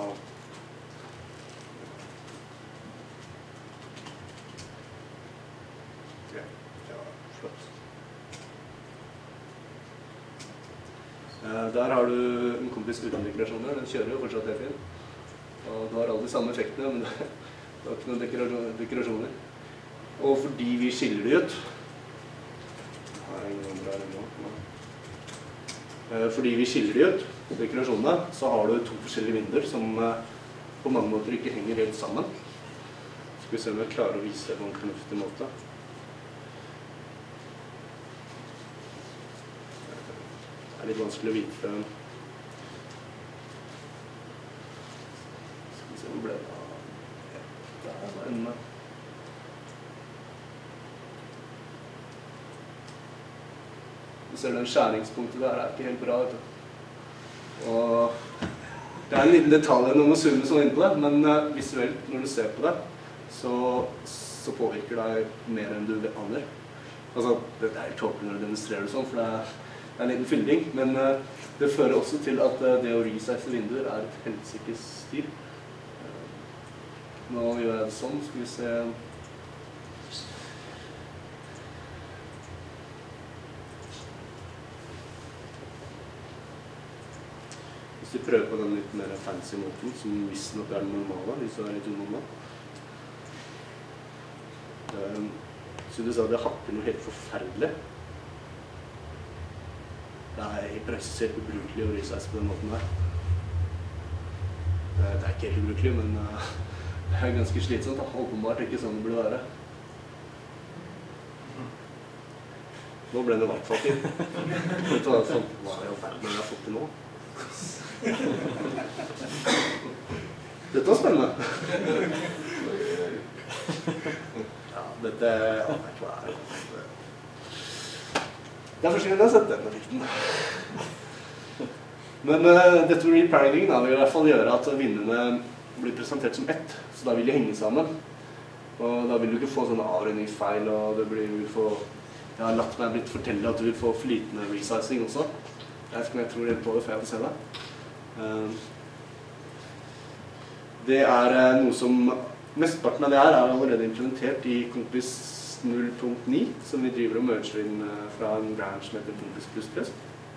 ja, ja, flott. Uh, der har du en kompis uten dekorasjoner, den kjører jo fortsatt helt inn. Og du har alle de samme effektene, men det er ikke noen dekorasjoner. Og fordi vi skiller de ut, fordi vi skiller de ut, dekorasjonene, så har du to forskjellige vinduer som på mange måter ikke henger helt sammen. Skal vi se om jeg klarer å vise det på en fornuftig måte. Det er litt vanskelig å vite. Hvor ble det? Ja, det er en... Du ser den skjæringspunktet der er ikke helt bra, vet du. Og det er en liten detalj når man zoomer sånn inn på det, men visuelt når du ser på det, så, så påvirker det deg mer enn du aner. Altså, det er helt tåpelig når du demonstrerer det sånn, for det er, det er en liten fylding, men det fører også til at det å resize vinduer er et helsikes styr. Nå gjør jeg det sånn, skal vi se. Hvis vi prøver på den litt mer fancy måten, som visstnok er den normale, hvis det er litt unormal. Så du sa det hakker noe helt forferdelig. Det er i praksis helt ubrukelig å resize på den måten der. Det er ikke helt ubrukelig, men uh, det er ganske slitsomt. Da. Åpenbart ikke sånn det burde være. Nå ble det i hvert fall fint. Vet du hva sånn, hva er det verden jeg har fått til nå? Dette var spennende. Ja, dette ja, hva er det? Det er første gang jeg har sett den effekten. Men uh, dette med replanning da, vil i hvert fall gjøre at vinnerne blir presentert som ett, så da vil de henge sammen. Og da vil du ikke få sånne avrundingsfeil, og det blir, vil få, jeg har latt meg blitt fortelle at du vil få flytende resizing også. Jeg vet ikke om jeg tror helt på det, for jeg får se det. Uh, det er uh, noe som, mesteparten av det her er allerede implementert i Kompis null punkt ni, som vi driver og merger inn uh, fra en branch som heter Kompis pluss pluss.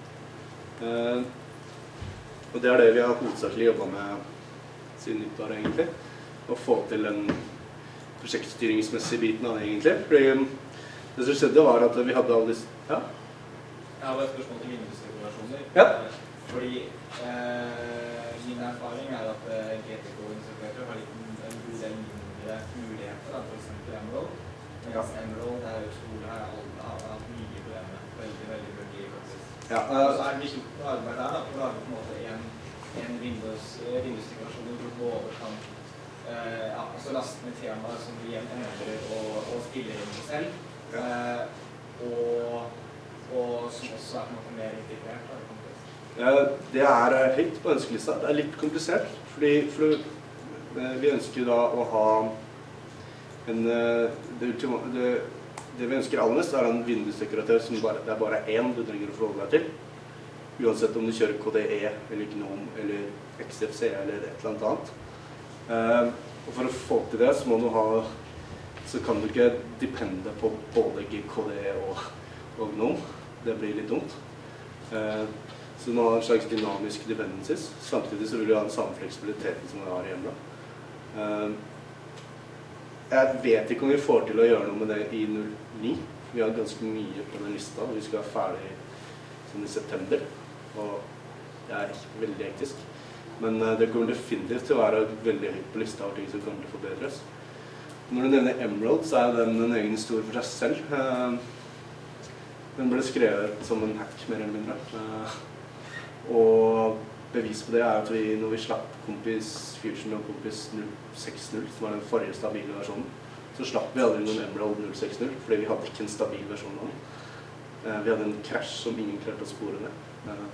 Uh, og det er det vi har hovedsakelig jobbet med siden nyttår egentlig, å få til den prosjektstyringsmessige biten av det egentlig. Fordi det som skjedde var at vi hadde alle disse... Ja? Jeg har bare et spørsmål til vindusdekorasjoner. Ja. Fordi eh, min erfaring er at eh, G T K-instruktører har litt en god del mindre muligheter, da, for eksempel Emerald. Mens ja. Emerald, det er jo skole her, har hatt mye problemer. Veldig, veldig mye i praksis. Ja, uh, så er det litt arbeid der da, for å lage på en måte en, en vindusdekorasjon hvor du både kan eh, ja, også laste med temaer som vi igjen endrer og, og spiller inn på selv. Ja. Eh, og, og som også er på en måte mer integrert. Da. Ja, det er høyt på ønskelista. Det er litt komplisert, fordi for vi ønsker da å ha en, det, det, det vi ønsker aller mest er en vindusdekoratør som bare, det er bare én du trenger å forholde deg til. Uansett om du kjører K D E, eller GNOME, eller X F C, eller et eller annet annet. Uh, og for å få til det, så må du ha, så kan du ikke depende på både K D E og, og GNOME. Det blir litt dumt. Uh, Så du må ha en slags dynamisk dependencies. Samtidig så vil du ha den samme fleksibiliteten som du har hjemme. Uh, jeg vet ikke om vi får til å gjøre noe med det i null ni. Vi har ganske mye på den lista, og vi skal være ferdig sånn i september. Og det er ikke veldig hektisk. Men uh, det kommer definitivt til å være veldig høyt på lista av ting som kommer til å forbedres. Når du nevner Emerald, så er den en egen historie for seg selv. Uh, den ble skrevet som en hack, mer eller mindre. Uh, Og bevis på det er at vi, når vi slapp Kompis Fusion og Kompis null seks null, som var den forrige stabile versjonen, så slapp vi aldri noen Emerald null seks null, fordi vi hadde ikke en stabil versjon av den. Eh, vi hadde en crash som ingen klarte å spore ned. Eh,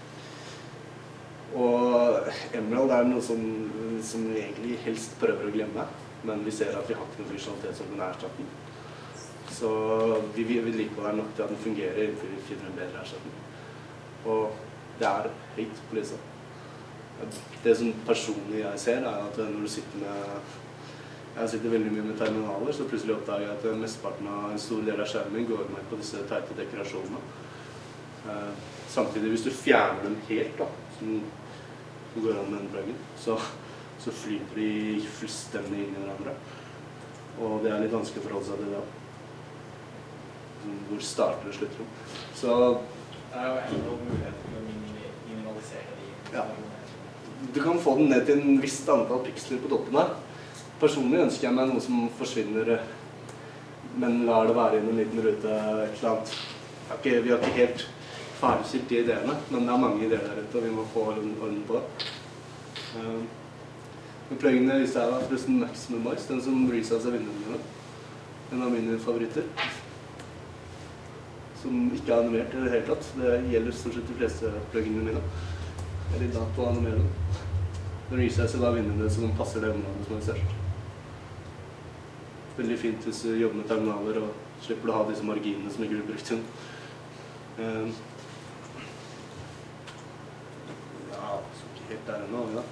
og Emerald er noe som, som vi egentlig helst prøver å glemme, men vi ser at vi har ikke noen funksjonalitet som kan erstatte den. Så vi vedlikeholder nok til at den fungerer inntil vi finner en bedre erstatning. Og det er høyt på lista. Det som personlig jeg ser er at når du sitter med, jeg sitter veldig mye med terminaler, så plutselig oppdager jeg at mesteparten av en stor del av skjermen går med på disse teite dekorasjonene. Eh, samtidig, hvis du fjerner dem helt, da, som går an med den pluggen, så, så flyter de fullstendig inn i hverandre. Og det er litt vanskelig å forholde seg til det. Hvor starter og slutter de. Så det er jo enda mulighet til å minimalisere de. Ja. Du kan få den ned til en visst antall piksler på toppen her. Personlig ønsker jeg meg noe som forsvinner, men lar det være i en liten rute et eller annet. Ikke, vi har ikke helt ferdigstilt de ideene, men det er mange ideer der ute, og vi må få orden på det. Uh, men pluggene viser jeg da, forresten Maximum Noise, den som resizer vinduene mine. En av mine favoritter. Som ikke er animert i det hele tatt. Det gjelder stort sett de fleste pluggene mine. Jeg er litt da på å animere dem. Det viser seg da vinduene som passer det området som er størst. Veldig fint hvis du jobber med terminaler og slipper å ha disse marginene som ikke blir brukt til. Um, ja, så ikke helt der ennå, vi da.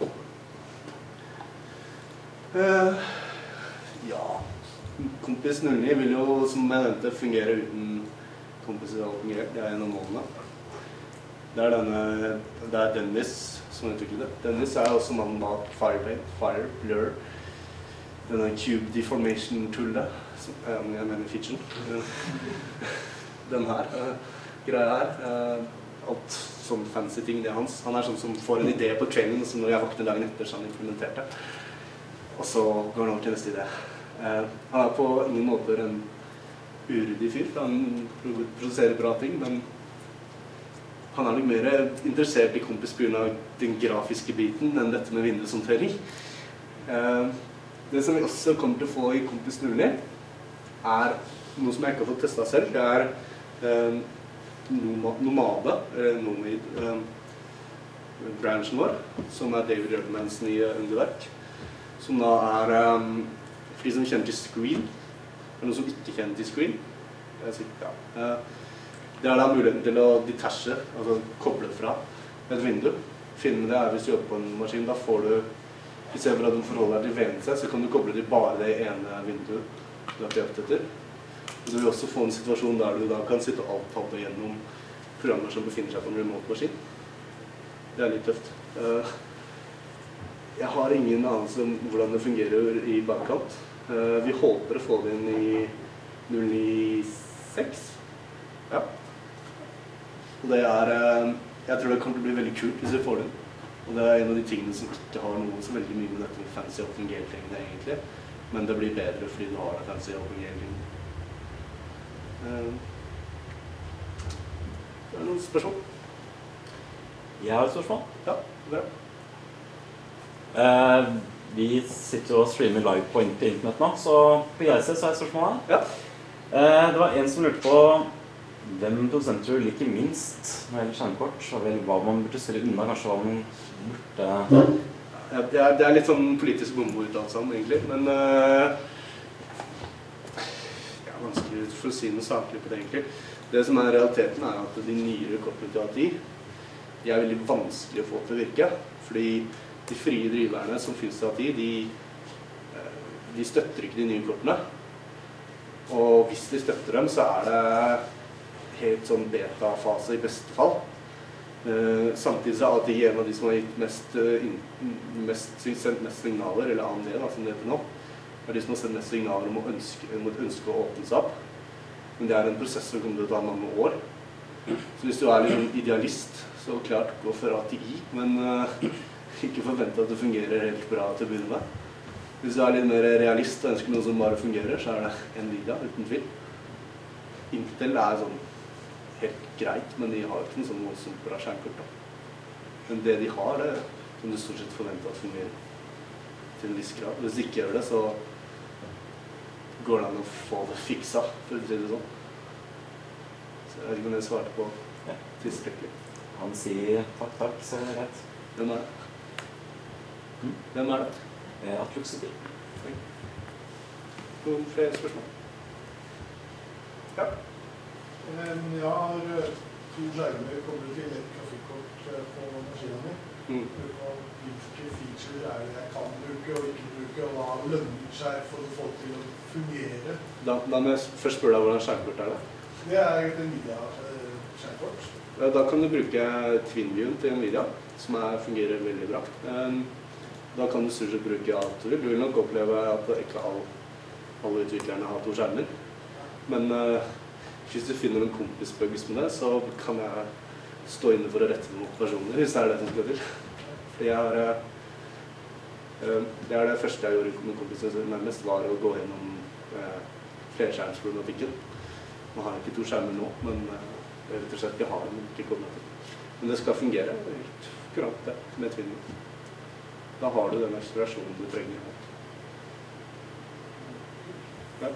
Uh, ja, Kompis null ni vil jo, som jeg nevnte, fungere uten Kompis i alt fungert. Det er en av målene. Det er denne, det er Dennis som utviklet det. Dennis er også mannen bak Firepaint, Fire, Blur, denne Cube Deformation-tullet, jeg mener featuren. Den her, uh, greia her. Uh, alt sånn fancy ting, det er hans. Han er sånn som får en idé på kvelden, og så når jeg våkner dagen etter, så han implementerte. Og så går han over til neste idé. Uh, han er på ingen måter en uryddig fyr, for han produserer bra ting, men han er nok mer interessert i Kompis på grunn av den grafiske biten enn dette med vindusomtering. Uh, det som vi også kommer til å få i Kompis null ni er noe som jeg ikke har fått testet selv. Det er uh, Nomade, eller Nomid, uh, bransjen vår, som er David Rødmans nye underverk, som da er, um, for de som kjenner til Screen, eller noen som ikke kjenner til Screen, jeg sier, ja. Uh, det er da muligheten til å detashe, altså koble fra et vindu. Filmen det er hvis du jobber på en maskin, da får du, i stedet for at du forholder deg til V N C, så kan du koble til bare det ene vinduet du har jobbet etter. Du vil også få en situasjon der du da kan sitte og avtabbe gjennom programmer som befinner seg på en remote-maskin. Det er litt tøft. Uh, jeg har ingen anelse om hvordan det fungerer i bakkant. Uh, vi håper å få det inn i null ni seks. Ja. Og det er, uh, jeg tror det kommer til å bli veldig kult hvis vi får det inn. Og det er en av de tingene som ikke har noe så veldig mye med dette med fancy OpenGL-tingene egentlig. Men det blir bedre fordi du har det fancy OpenGL-tingene. Uh, er det noen spørsmål? Jeg har et spørsmål. Ja, det er det. Uh, vi sitter og streamer live på internett nå, så på I R C så er et spørsmål her. Ja. Uh, det var en som lurte på hvem produsenter du liker minst når det gjelder skjermkort, og vel hva man burde stille unna, kanskje hva man burde... Ja, det, er, det er litt sånn politisk bombe ut alt sammen, egentlig, men uh, ja, vanskelig for å si noe saklig på det, egentlig. Det som er realiteten er at de nyere kortene til A T I, de er veldig vanskelig å få til å virke, fordi de frie driverne som finnes til A T I, de, de støtter ikke de nye kortene. Og hvis de støtter dem, så er det helt sånn beta-fase i beste fall. Uh, samtidig så er A T I en av de som har gitt mest, uh, in, mest, sendt mest signaler, eller A M D da, som det heter nå. Det er de som har sendt mest signaler om å ønske, om å ønske å åpne seg opp. Men det er en prosess som kommer til å ta mange år. Så hvis du er litt sånn idealist, så klart gå for A T I, men uh, ikke forvente at det fungerer helt bra til å begynne med. Hvis du er litt mer realist og ønsker noe som bare fungerer, så er det Nvidia uten tvil. Intel er sånn helt greit, men de har ikke noe sånn voldsomt bra skjermkort da. Men det de har, det kan du stort sett forvente at fungerer til en viss grad. Hvis de ikke gjør det, så går det an å få det fiksa, for å si det sånn. Så jeg vet ikke om jeg svarte på tilstrekkelig. Han sier takk, takk, så er det greit. Hvem er det? Hmm? Hvem er det? Eh, Atluxity. Noen flere spørsmål? Ja. Um, jeg har to skjermer kommer til et grafikkort på maskinen min. Mm. Hvilke feature er det jeg kan bruke og ikke bruke, og hva lønner seg for å få til å fungere? Da, da må jeg først spørre deg hvordan skjermkort er det? Det er et Nvidia-skjermkort. Da kan du bruke TwinView til Nvidia, som er, fungerer veldig bra. Um, da kan du stort sett bruke alt. Du vil nok oppleve at ikke all, alle utviklerne har to skjermer. Men uh, hvis du finner noen kompisbugs med det, så kan jeg stå inne for å rette noen operasjoner, hvis det er det som skal til. Fordi jeg har, uh, det er det første jeg gjorde med kompisene nærmest, var å gå gjennom uh, flerskjermsproblematikken. Nå har jeg ikke to skjermer nå, men uh, jeg rett og slett ikke har dem, ikke kommet til. Men det skal fungere, det er helt kurant det, med TwinView. Da har du den akselerasjonen du trenger. Ja.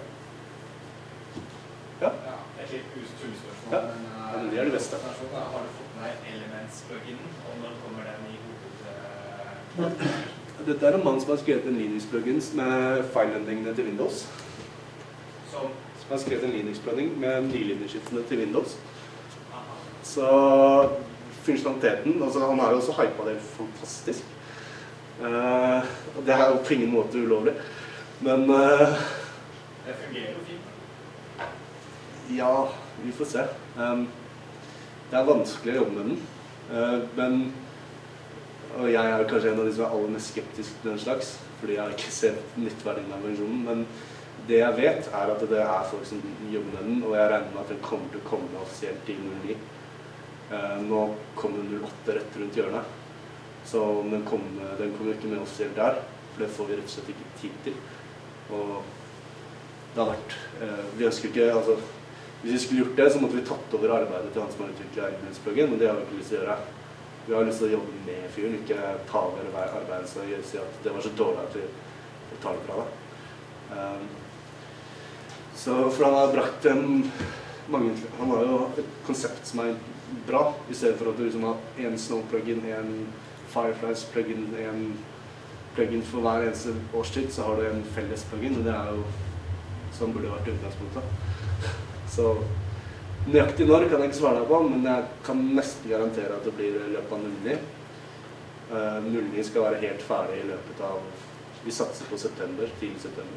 Ja. Ja, et litt tullespørsmål, Ja. men uh, Ja, men det er det beste. har du fått med Elements-pluginen, og når kommer den i hoved... Dette er en mann som har skrevet en Linux-plugin med file-endingene til Windows. Som? Som har skrevet en Linux-plugin med nylinjeskiftene til Windows. Aha. Så funksjonaliteten, altså han har jo også hypet det fantastisk. Uh, det er jo på ingen måte ulovlig, men uh, det fungerer jo fint. ja, vi får se. Um, det er vanskelig å jobbe med den, uh, men og jeg er kanskje en av de som er aller mest skeptisk til den slags, fordi jeg ikke ser nyttverdien av funksjonen, men det jeg vet er at det er folk som jobber med den, og jeg regner med at den kommer til å komme offisielt i null ni. Uh, nå kommer null åtte rett rundt hjørnet, så den kommer, den kommer ikke med offisielt der, for det får vi rett og slett ikke tid til. Og det har vært, uh, vi ønsker ikke, altså, hvis vi skulle gjort det, så måtte vi tatt over arbeidet til han som har utviklet Airblades-pluggen, men det har vi ikke lyst til å gjøre. Vi har lyst til å jobbe med fyren, ikke ta over arbeidet, så jeg sier at det var så dårlig at vi tar det fra det. Um, så for han har brakt en, mange, han har jo et konsept som er bra, i stedet for at du liksom har en Snow-plugin, en Fireflies-plugin, en plugin for hver eneste årstid, så har du en felles plugin, og det er jo sånn burde vært utgangspunktet. Så nøyaktig når kan jeg ikke svare deg på, men jeg kan nesten garantere at det blir i løpet av null ni. Uh, null ni skal være helt ferdig i løpet av, vi satser på september, tidlig september.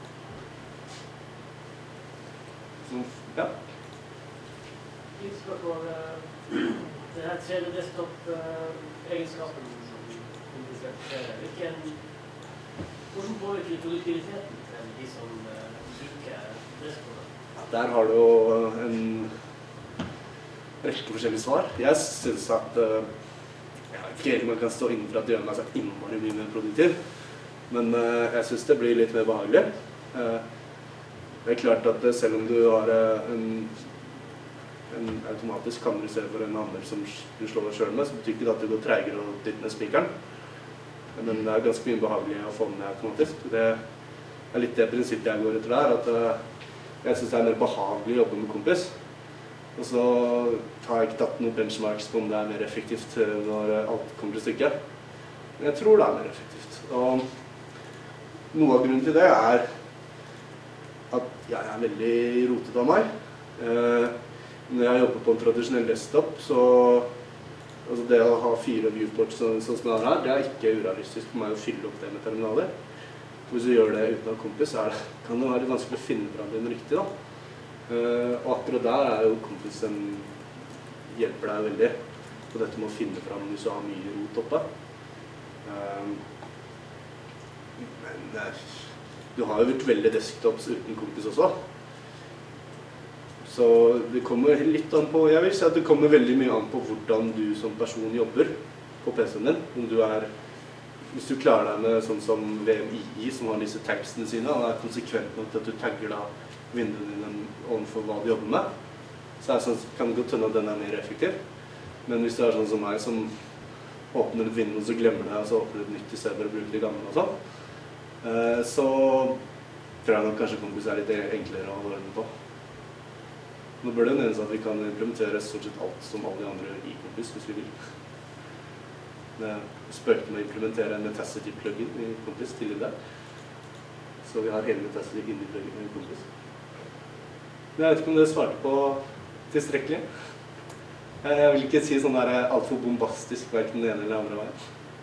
Så, ja. Litt spørsmål, det her tredje desktop-egenskapen som kompliserer, hvilken, hvordan påvirker produktiviteten til de som bruker desktop? Der har du jo en rekke forskjellige svar. Jeg synes at uh, ja, ikke helt man kan stå innenfor at det gjør meg så innmari mye mer produktiv, men uh, jeg synes det blir litt mer behagelig. Uh, det er klart at selv om du har uh, en, en automatisk hammer i stedet for en hammer som du slår deg selv med, så betyr ikke det at det går tregere å dytte ned spikeren. Men det er ganske mye behagelig å få den ned automatisk. Det er litt det prinsippet jeg går etter der, at uh, jeg synes det er mer behagelig å jobbe med kompis. Og så har jeg ikke tatt noen benchmarks på om det er mer effektivt når alt kommer til stykket. Men jeg tror det er mer effektivt. Og noe av grunnen til det er at jeg er veldig rotet av meg. Eh, når jeg jobber på en tradisjonell desktop, så altså det å ha fire viewports sånn, sånn som jeg har her, det er ikke urealistisk for meg å fylle opp det med terminaler. Hvis du gjør det uten å ha kompis, så det, kan det være litt vanskelig å finne fram den riktig. Da. Uh, og akkurat der er jo kompisen hjelper deg veldig på dette med å finne fram hvis du har mye rot oppe. Uh, men uh, du har jo virtuelle desktops uten kompis også. Så det kommer litt an på, jeg vil si at det kommer veldig mye an på hvordan du som person jobber på P C-en din. Om du er Hvis du klarer deg med sånn som V M I I, som har disse tagsene sine, og er konsekvent nok til at du tagger da vinduene dine overfor hva du jobber med, så er det sånn, kan det godt hende at den er mer effektiv. Men hvis du er sånn som meg, som åpner et vindu og så glemmer det, og så åpner et nytt i stedet for å bruke det gamle og sånn, så tror jeg nok kanskje kompis er litt enklere å holde på. Nå bør det nevnes at vi kan implementere stort sett alt som alle de andre i kompis, hvis vi vil. Det spøkte med å implementere en Metacity-plugin i Kompis tidligere. Så vi har hele Metacity inni plugin i Kompis. Men jeg vet ikke om det svarte på tilstrekkelig. Jeg vil ikke si sånn der alt for bombastisk, hverken den ene eller den andre veien.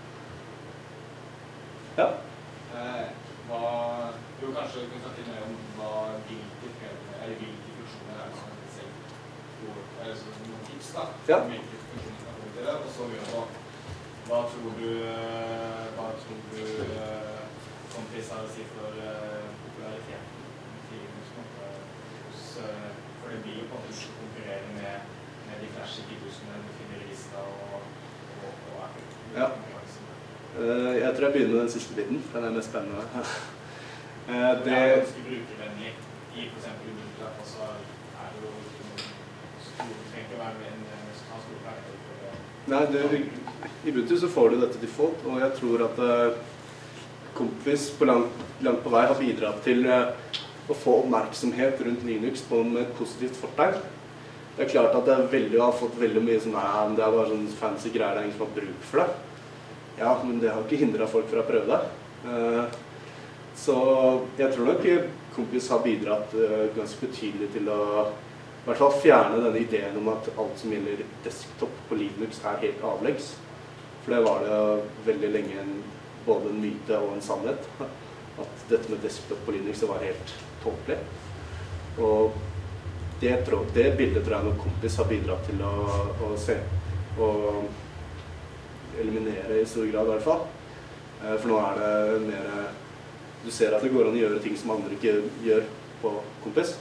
Ja? Eh, hva, jo, kanskje du kan snakke mer om hva hvilke, eller hvilke funksjoner er det som er selv. Eller så noen tips da, ja. Om hvilke funksjoner skal komme til det, og så gjør det. Hva tror du, hva tror du Kompis har å si for uh, populariteten til hos, uh, for det blir jo på en måte ikke konkurrere med, med de flashy tidhusene du finner i lista og, og, og Apple. Ja. Uh, jeg tror jeg begynner med den siste biten, for den er mest spennende. uh, det er ganske brukervennlig i for eksempel Ubuntu, og så er det jo ikke noen store, det trenger ikke å være en, en stor planer for det. Nei, det i Ubuntu så får du dette default, og jeg tror at uh, Kompis på langt, langt på vei har bidratt til uh, å få oppmerksomhet rundt Linux på med et positivt fortegn. Det er klart at det er veldig, har fått veldig mye sånn, nei, det er bare sånn fancy greier, det er ingen som har bruk for det. Ja, men det har ikke hindret folk fra å prøve det. Uh, så jeg tror nok Kompis har bidratt uh, ganske betydelig til å i hvert fall fjerne denne ideen om at alt som gjelder desktop på Linux er helt avleggs. For det var det veldig lenge en, både en myte og en sannhet. At dette med desktop på Linux det var helt tåpelig. Og det, tror, det bildet tror jeg nok Kompis har bidratt til å, å se. Og eliminere i stor grad i hvert fall. For nå er det mer du ser at det går an å gjøre ting som andre ikke gjør på Kompis.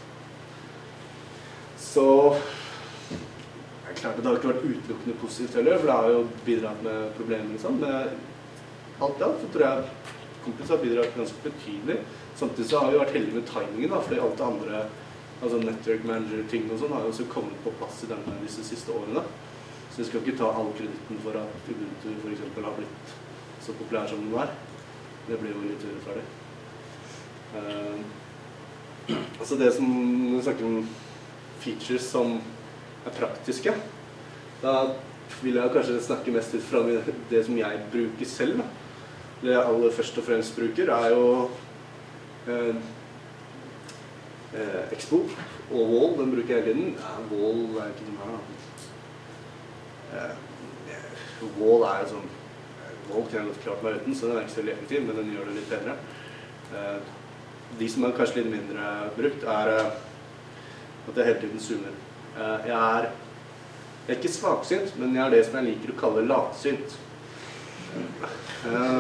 Så det er klart at det har ikke vært utelukkende positivt heller, for det har jo bidratt med problemer og sånn, men alt i alt så tror jeg Kompis har bidratt ganske betydelig. Samtidig så har vi vært heldige med timingen da, fordi alt det andre, altså network manager-ting og sånn, har jo også kommet på plass i denne, disse siste årene. Så jeg skal ikke ta all kreditten for at Ubuntu for eksempel har blitt så populær som den er. Det blir jo litt urettferdig. Uh, altså det som, når vi snakker om features som er praktiske, da vil jeg kanskje snakke mest ut fra det som jeg bruker selv. Da. Det jeg aller først og fremst bruker er jo uh, uh, Expo og Wall, den bruker jeg hele tiden. Ja, Wall er ikke den her da. Uh, Wall er jo sånn, Wall kan jeg godt klart meg uten, så den er ikke så veldig effektiv, men den gjør det litt bedre. Uh, de som er kanskje litt mindre brukt er uh, at jeg hele tiden zoomer. Uh, jeg, er, jeg er ikke svaksynt, men jeg er det som jeg liker å kalle latsynt. Uh,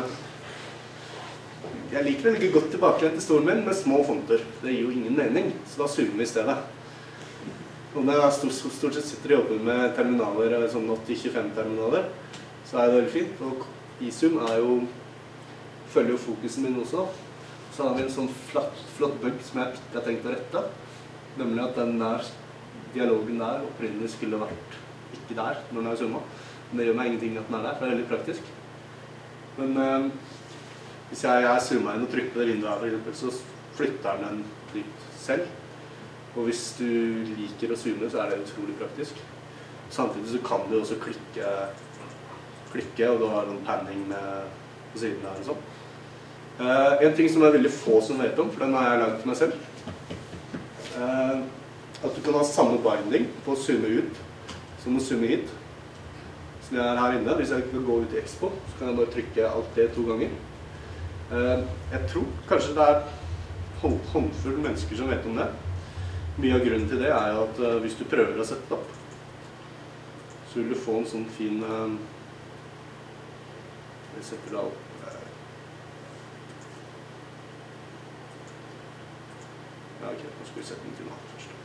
jeg liker å ligge godt tilbakelent til stolen min med små fonter. Det gir jo ingen mening, så da zoomer vi i stedet. Og når jeg stort, stort sett sitter og jobber med terminaler, sånn åtti tjuefem terminaler, så er det veldig fint. Og iZoom er jo, følger jo fokusen min også. Så har vi en sånn flott, flott bug som jeg ikke har tenkt å rette. Nemlig at den der dialogen der opprinnelig skulle vært ikke der når den er zoomet. Men det gjør meg ingenting at den er der, for det er veldig praktisk. Men øh, hvis jeg er zoomet inn og trykker på det vinduet her for eksempel, så flytter den dit selv. Og hvis du liker å zoome, så er det utrolig praktisk. Samtidig så kan du også klikke, klikke og du har noen panning med på siden her og sånn. Uh, en ting som er veldig få som vet om, for den har jeg laget til meg selv, uh, at du kan ha samme binding på å zoome ut som å zoome hit. Så jeg er her inne, hvis jeg kan gå ut i Expo, så kan jeg bare trykke alt det to ganger. Uh, jeg tror kanskje det er hånd, håndfull mennesker som vet om det. Mye av grunnen til det er at uh, hvis du prøver å sette opp, så vil du få en sånn fin uh, jeg setter det opp uh, ja, ok, nå skal vi sette den til nå først.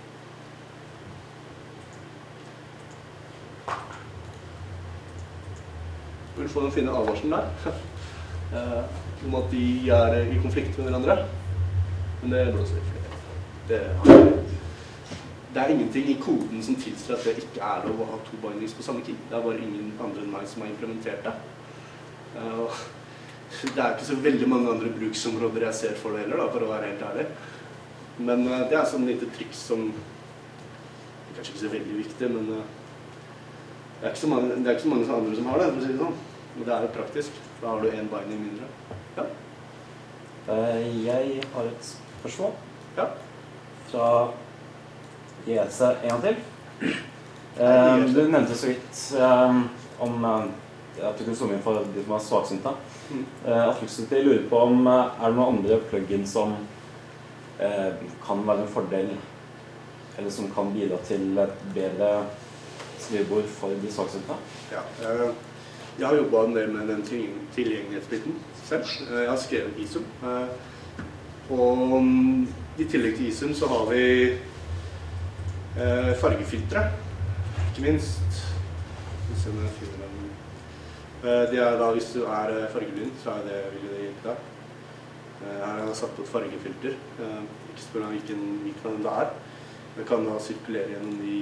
Du vil få den fine advarselen der uh, om at de er i konflikt med hverandre, men det blåser ikke. Det er, det er ingenting i koden som tilsier at det ikke er lov å ha to bindings på samme key. Det er bare ingen andre enn meg som har implementert det. Uh, det er ikke så veldig mange andre bruksområder jeg ser for det heller, da, for å være helt ærlig. Men uh, det er sånn lite triks som er kanskje ikke så veldig viktig, men uh, det, er ikke så mange, det er ikke så mange andre som har det, for å si det sånn. Og det er jo praktisk. Da har du en binding mindre. Ja. Uh, jeg har et spørsmål. Ja. Fra G S en gang til. Uh, du nevnte så vidt uh, om uh, at du kunne zoome inn for de som er svaksynte. Mm. Uh, at jeg lurer på om uh, er det noen andre plugin som uh, kan være en fordel, eller som kan bidra til et bedre skrivebord for de svaksynte? Ja, uh, jeg har jobbet en del med den tilgjengelighetsbiten selv. Uh, jeg har skrevet iZoom. Uh, og um, i tillegg til iZoom så har vi eh, fargefiltre, ikke minst. Se om jeg finner den. Eh, det er da, hvis du er fargeblind, så er det vil det hjelpe deg. Eh, her har jeg satt på et fargefilter. Eh, ikke spør meg hvilken, hvilken det er. Jeg kan da sirkulere gjennom de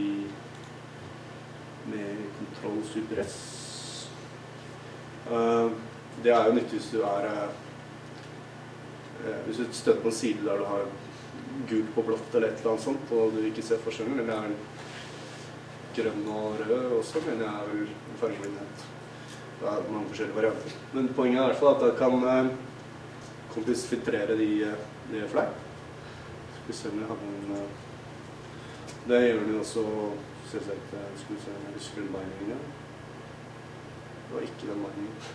med Ctrl Super S. Eh, det er jo nyttig hvis du er eh, hvis du støtter på en side der du har gult på blått eller et eller annet sånt, og du ikke ser forskjellen, eller er grønn og rød også, men jeg er vel en fargeblindhet. Det er mange forskjellige varianter. Men poenget er i hvert fall at jeg kan eh, Kompis filtrere de, de for deg. Skal vi se om jeg har noen eh, det gjør den jo også selvsagt, skal vi se om jeg husker den bindingen. Det var ikke den bindingen.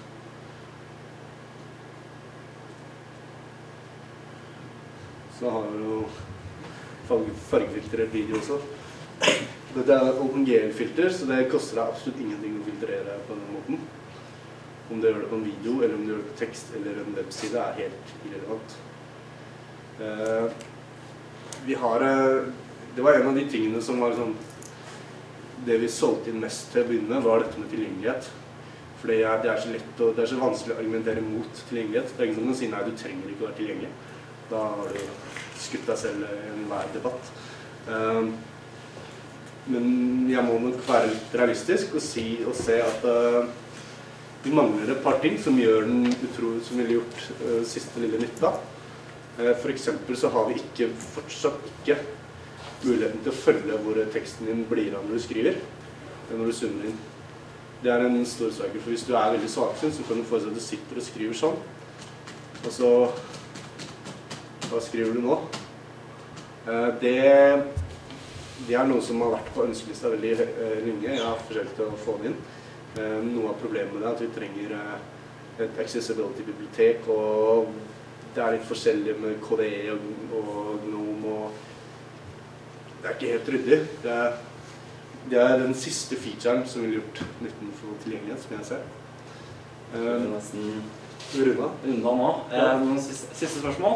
Så har vi jo fargefiltrert video også. Dette er et OpenGL-filter, så det koster deg absolutt ingenting å filtrere på den måten. Om du gjør det på en video, eller om du gjør det på tekst, eller en webside, er helt irrelevant. Uh, vi har, uh, det var en av de tingene som var sånn, det vi solgte inn mest til å begynne med, var dette med tilgjengelighet. For det er, det er så lett, og det er så vanskelig å argumentere mot tilgjengelighet. Det er ingen som kan si, nei, du trenger ikke å være tilgjengelig. Da har du skutt deg selv i enhver debatt. Uh, men jeg må nok være litt realistisk og, si, og se at uh, vi mangler et par ting som gjør den utrolig, som ville gjort uh, siste lille nytta. Uh, for eksempel så har vi ikke, fortsatt ikke muligheten til å følge hvor teksten din blir av når du skriver, når du zoomer inn. Det er en stor sak, for hvis du er veldig svaksynt, så kan du få seg at du sitter og skriver sånn. Og så, hva skriver du nå? Uh, det, det er noe som har vært på ønskelista veldig uh, lenge. Jeg har forsøkt å få det inn. Uh, noe av problemet med det er at vi trenger uh, et accessibility-bibliotek, og det er litt forskjellig med K D E og, og GNOME, og det er ikke helt ryddig. Det er, det er den siste featuren som ville gjort nytten for tilgjengelighet, som jeg ser. Uh, Vi er nesten Runda. runda nå. Eh, noen siste, siste spørsmål?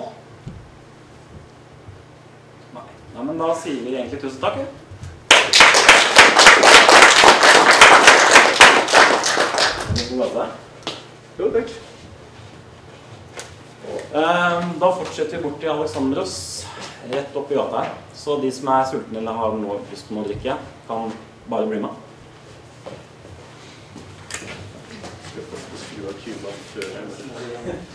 Nei. Ja, men da sier vi egentlig tusen takk. Jo, takk. Eh, da fortsetter vi bort til Alexandros, rett opp i gata her. Så de som er sultne eller har noe lyst på noe å drikke, kan bare bli med. Skal jeg skru av Cuba før jeg